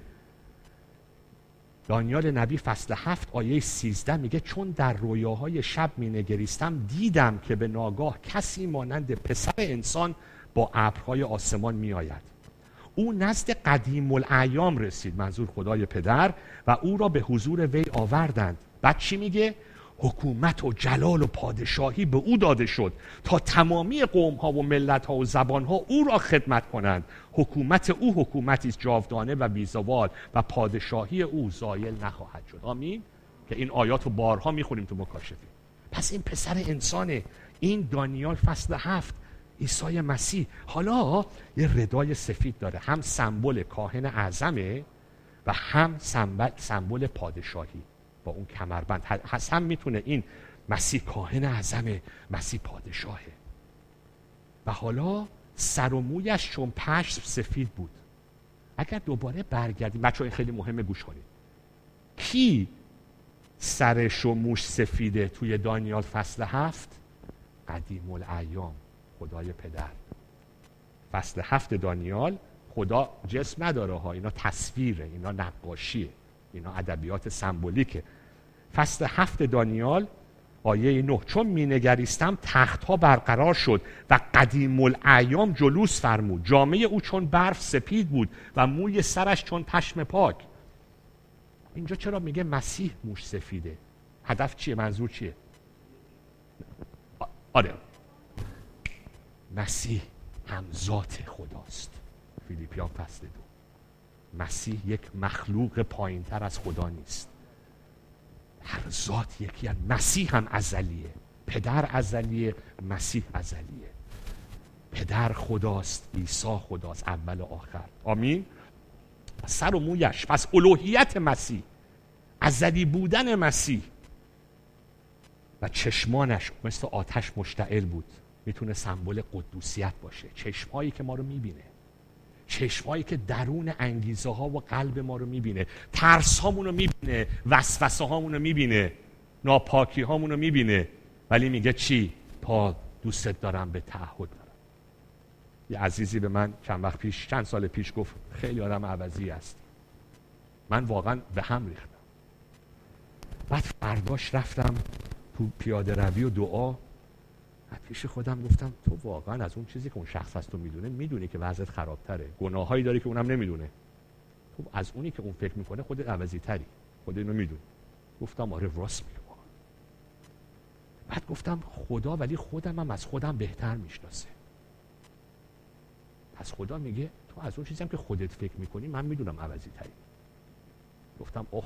دانیال نبی فصل 7 آیه 13 میگه چون در رویاهای شب مینگریستم دیدم که به ناگاه کسی مانند پسر انسان با ابرهای آسمان میآید. او نزد قدیم الایام رسید، منظور خدای پدر، و او را به حضور وی آوردند. بعد چی میگه؟ حکومت و جلال و پادشاهی به او داده شد تا تمامی قوم ها و ملت ها و زبان ها او را خدمت کنند. حکومت او حکومتی است جاودانه و بیزوال و پادشاهی او زایل نخواهد شد. آمین. که این آیات رو بارها میخونیم تو مکاشفه. پس این پسر انسانه. این دانیال فصل 7 عیسی مسیح. حالا یه ردای سفید داره، هم سمبل کاهن اعظمه و هم سمبل پادشاهی با اون کمربند. هم میتونه این مسیح کاهن اعظمه، مسیح پادشاهه. و حالا سر و مویش چون پشم سفید بود. اگر دوباره برگردیم بچه‌ها، این خیلی مهمه، گوش کنید. کی سرش و موش سفیده توی دانیال فصل 7؟ قدیم الایام، خدای پدر. فصل 7 دانیال، خدا جسم نداره ها، اینا تصویره، اینا نقاشیه، اینا ادبیات سمبولیکه. فصل 7 دانیال آیه 9 چون مینگریستم تختها برقرار شد و قدیم الایام جلوس فرمود. جامه او چون برف سپید بود و موی سرش چون پشم پاک. اینجا چرا میگه مسیح موش سفیده؟ هدف چیه؟ منظور چیه؟ آره، مسیح هم ذات خداست. فیلیپیان فصل 2. مسیح یک مخلوق پایین تر از خدا نیست. هر ذات یکی هست. مسیح هم ازلیه، پدر ازلیه، مسیح ازلیه. پدر خداست، عیسی خداست، اول و آخر. آمین. سر و مویش، پس الوهیت مسیح، ازلی بودن مسیح. و چشمانش مثل آتش مشتعل بود. میتونه سمبل قدوسیت باشه. چشمایی که ما رو میبینه، چشمایی که درون انگیزه ها و قلب ما رو میبینه، ترس هامون رو میبینه، وسوسه هامون رو میبینه، ناپاکی هامون رو میبینه، ولی میگه چی؟ پا دوستت دارم، به تعهد دارم. یه عزیزی به من چند سال پیش گفت خیلی آدم عوضی است. من واقعا به هم ریختم. بعد فرداش رفتم تو پیاده روی و دعا، پیش خودم گفتم تو واقعا از اون چیزی که اون شخص از تو میدونی که وضعیت خرابتره، گناهایی داری که اونم نمیدونه، تو از اونی که اون فکر میکنه خودت عوضی تری، خودت اینو میدونی. گفتم آره راست میگه. بعد گفتم خدا ولی خودم هم از خودم بهتر میشناسه. پس خدا میگه تو از اون چیزی هم که خودت فکر میکنی من میدونم عوضی تری. گفتم اوه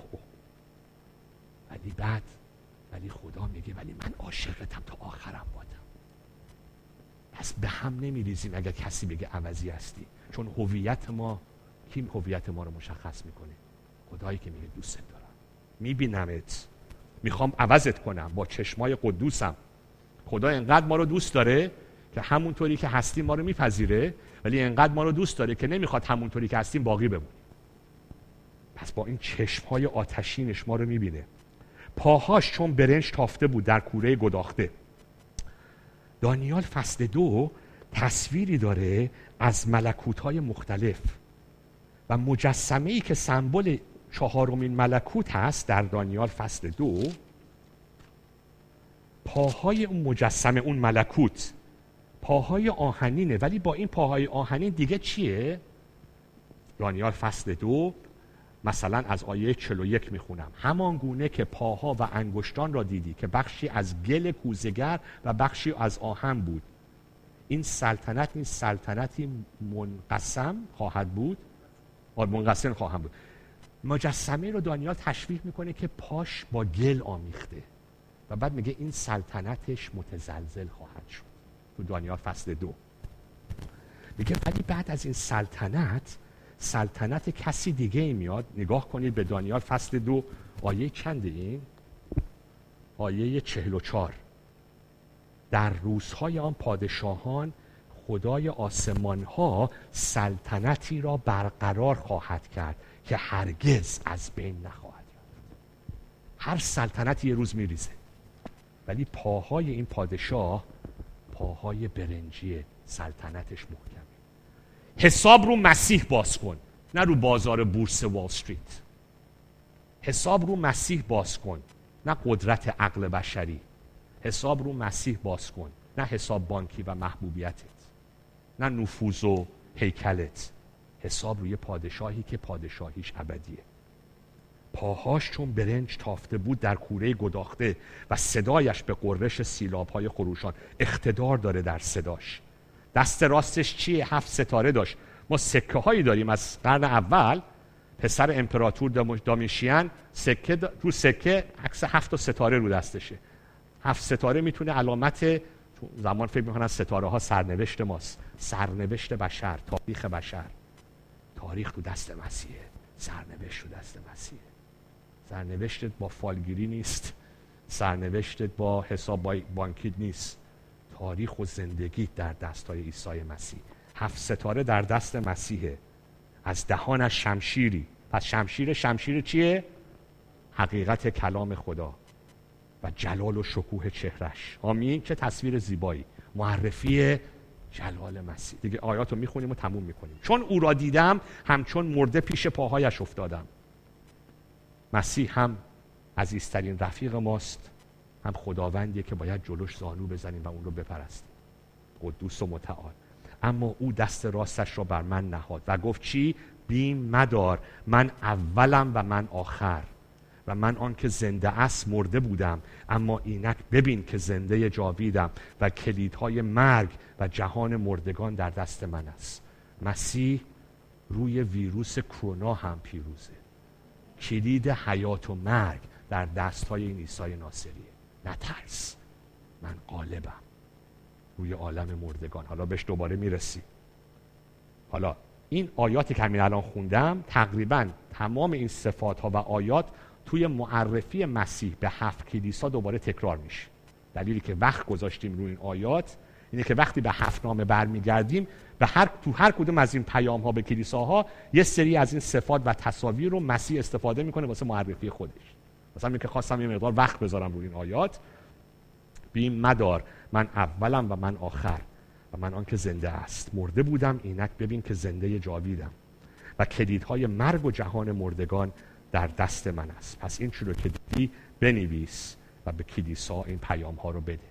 ولی خدا میگه ولی من عاشقتم تا آخرم بادم. پس به هم نمیریزیم اگر کسی بگه عوضی هستی، چون هویت ما، کی هویت ما رو مشخص میکنه؟ خدایی که میگه دوست دارم، میبینمت، میخوام عوضت کنم با چشمای قدوسم. خدا انقدر ما رو دوست داره که همونطوری که هستیم ما رو میپذیره، ولی انقدر ما رو دوست داره که نمیخواد همونطوری که هستیم باقی بمونیم. پس با این چشمهای آتشینش ما رو میبینه. پاهاش چون برنج تافته بود در کوره گداخته. دانیال فصل 2 تصویری داره از ملکوت‌های مختلف و مجسمه‌ای که سمبل 4مین ملکوت هست در دانیال فصل 2. پاهای اون مجسمه، اون ملکوت، پاهای آهنینه، ولی با این پاهای آهنین دیگه چیه؟ دانیال فصل 2 مثلا از آیه 41 میخونم: همان گونه که پاها و انگشتان را دیدی که بخشی از گل کوزه‌گر و بخشی از آهن بود، این سلطنت نیست، سلطنتی منقسم خواهد بود، منقسم خواهد بود. مجسمه رو دانیال تشبیه میکنه که پاش با گل آمیخته و بعد میگه این سلطنتش متزلزل خواهد شد. تو دانیال فصل 2 میگه ولی بعد از این سلطنت کسی دیگه ای میاد. نگاه کنید به دانیال فصل 2 آیه چنده این؟ آیه 44. در روزهای آن پادشاهان خدای آسمان ها سلطنتی را برقرار خواهد کرد که هرگز از بین نخواهد رفت. هر سلطنتی یه روز میریزه، ولی پاهای این پادشاه پاهای برنجی سلطنتش محکمه. حساب رو مسیح باز کن، نه رو بازار بورس وال استریت. حساب رو مسیح باز کن، نه قدرت عقل بشری. حساب رو مسیح باز کن، نه حساب بانکی و محبوبیتت، نه نفوذ و هیکلت. حساب روی پادشاهی که پادشاهیش ابدیه. پاهاش چون برنج تافته بود در کوره گداخته و صدایش به غرش سیلاب‌های خروشان. اقتدار داره در صداش. دست راستش چیه؟ 7 ستاره داشت. ما سکه هایی داریم از قرن اول، پسر امپراتور دامیشیان رو سکه عکس 7 ستاره رو دستشه. 7 ستاره میتونه علامت زمان، فکر میکنن ستاره ها سرنوشت ماست، سرنوشت بشر، تاریخ بشر. تاریخ تو دست مسیحه، سرنوشت تو دست مسیحه. سرنوشتت با فالگیری نیست، سرنوشتت با حساب بانکیت نیست. تاریخ و زندگی در دستای عیسی مسیح. 7 ستاره در دست مسیحه. از دهانش شمشیری. پس شمشیر چیه؟ حقیقت کلام خدا و جلال و شکوه چهرش. آمین. چه تصویر زیبایی، معرفی جلال مسیح. دیگه آیات رو میخونیم و تموم میکنیم. چون او را دیدم همچون مرده پیش پاهایش افتادم. مسیح هم عزیزترین رفیق ماست، هم خداوندیه که باید جلوش زانو بزنیم و اون رو بپرستیم. قدوس و متعال. اما او دست راستش را بر من نهاد و گفت چی؟ بیم مدار، من اولم و من آخر و من آن که زنده است مرده بودم، اما اینک ببین که زنده جاویدم و کلیدهای مرگ و جهان مردگان در دست من است. مسیح روی ویروس کرونا هم پیروزه. کلید حیات و مرگ در دستهای این عیسی ناصریه. نترس، من غالبم روی عالم مردگان. حالا بهش دوباره میرسی. حالا این آیاتی که همین الان خوندم، تقریبا تمام این صفات ها و آیات توی معرفی مسیح به 7 کلیسا دوباره تکرار میشه. دلیلی که وقت گذاشتیم روی این آیات اینه که وقتی به 7 نامه برمیگردیم تو هر کدوم از این پیام ها به کلیساها یه سری از این صفات و تصاویر رو مسیح استفاده میکنه واسه معرفی خودش. مثلا اینکه خواستم یه مقدار وقت بذارم روی این آیات. بیم مدار، من اولم و من آخر و من آن که زنده است. مرده بودم، اینک ببین که زنده جاویدم و کلیدهای مرگ و جهان مردگان در دست من است. پس این چیزی رو که دیدی بنویس و به کلیسا این پیام ها رو بده.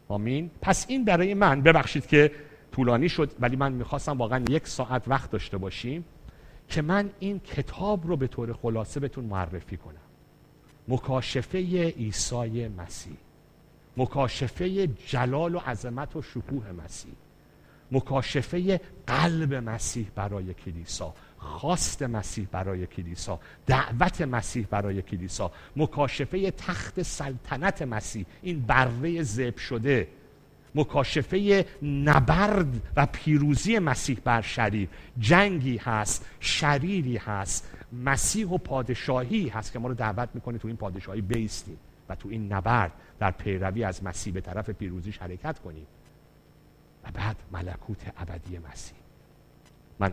آمین. پس این برای من، ببخشید که طولانی شد ولی من میخواستم واقعا 1 ساعت وقت داشته باشیم که من این کتاب رو به طور خلاصه بهتون معرفی کنم. مکاشفه عیسی مسیح، مکاشفه جلال و عظمت و شکوه مسیح، مکاشفه قلب مسیح برای کلیسا، خواست مسیح برای کلیسا، دعوت مسیح برای کلیسا، مکاشفه تخت سلطنت مسیح، این بره ذبح شده، مکاشفه نبرد و پیروزی مسیح بر شریر. جنگی هست، شریری هست، مسیح و پادشاهی هست که ما رو دعوت میکنه تو این پادشاهی بیستیم و تو این نبرد در پیروی از مسیح به طرف پیروزیش حرکت کنیم. و بعد ملکوت ابدی مسیح. من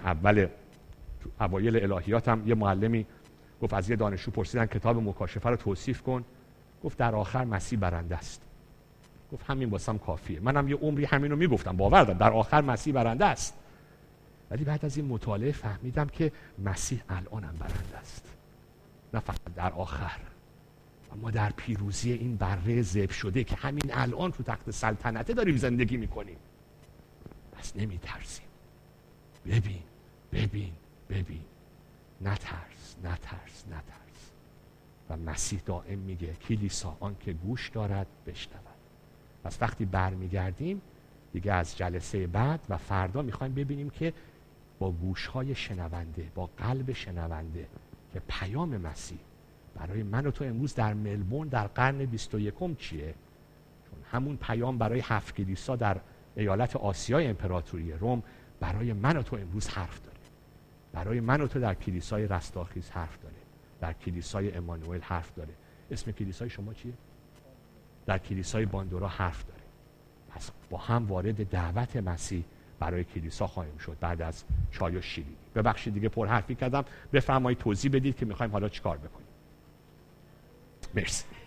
اوایل الهیاتم یه معلمی گفت، از یه دانشجو پرسیدن کتاب مکاشفه رو توصیف کن، گفت در آخر مسیح برنده است. گفت همین واسم کافیه. منم یه عمری همین رو میگفتم، باور دارم در آخر مسیح برنده است. ولی بعد از این مطالعه فهمیدم که مسیح الانم برنده است، نه فقط در آخر. ما در پیروزی این بره ذبح شده که همین الان تو تخت سلطنته داریم زندگی میکنیم. پس نمیترسیم. ببین ببین ببین، نترس نترس نترس. و مسیح دائم میگه کلیسا آن که گوش دارد بشنود. پس وقتی برمیگردیم دیگه از جلسه بعد و فردا میخوایم ببینیم که با گوشهای شنونده، با قلب شنونده، که پیام مسیح برای من و تو امروز در ملبورن در قرن 21 چیه؟ چون همون پیام برای 7 کلیسا در ایالت آسیای امپراتوری روم برای من و تو امروز حرف داره. برای من و تو در کلیسای رستاخیز حرف داره، در کلیسای امانوئل حرف داره. اسم کلیسای شما چیه؟ در کلیسای باندورا حرف داره. پس با هم وارد دعوت مسیح برای کلیسا خواهیم شد بعد از چای و شیرینی. ببخشید دیگه پر حرفی کردم، بفرمایید توضیح بدید که میخوایم حالا چیکار بکنیم. مرسی.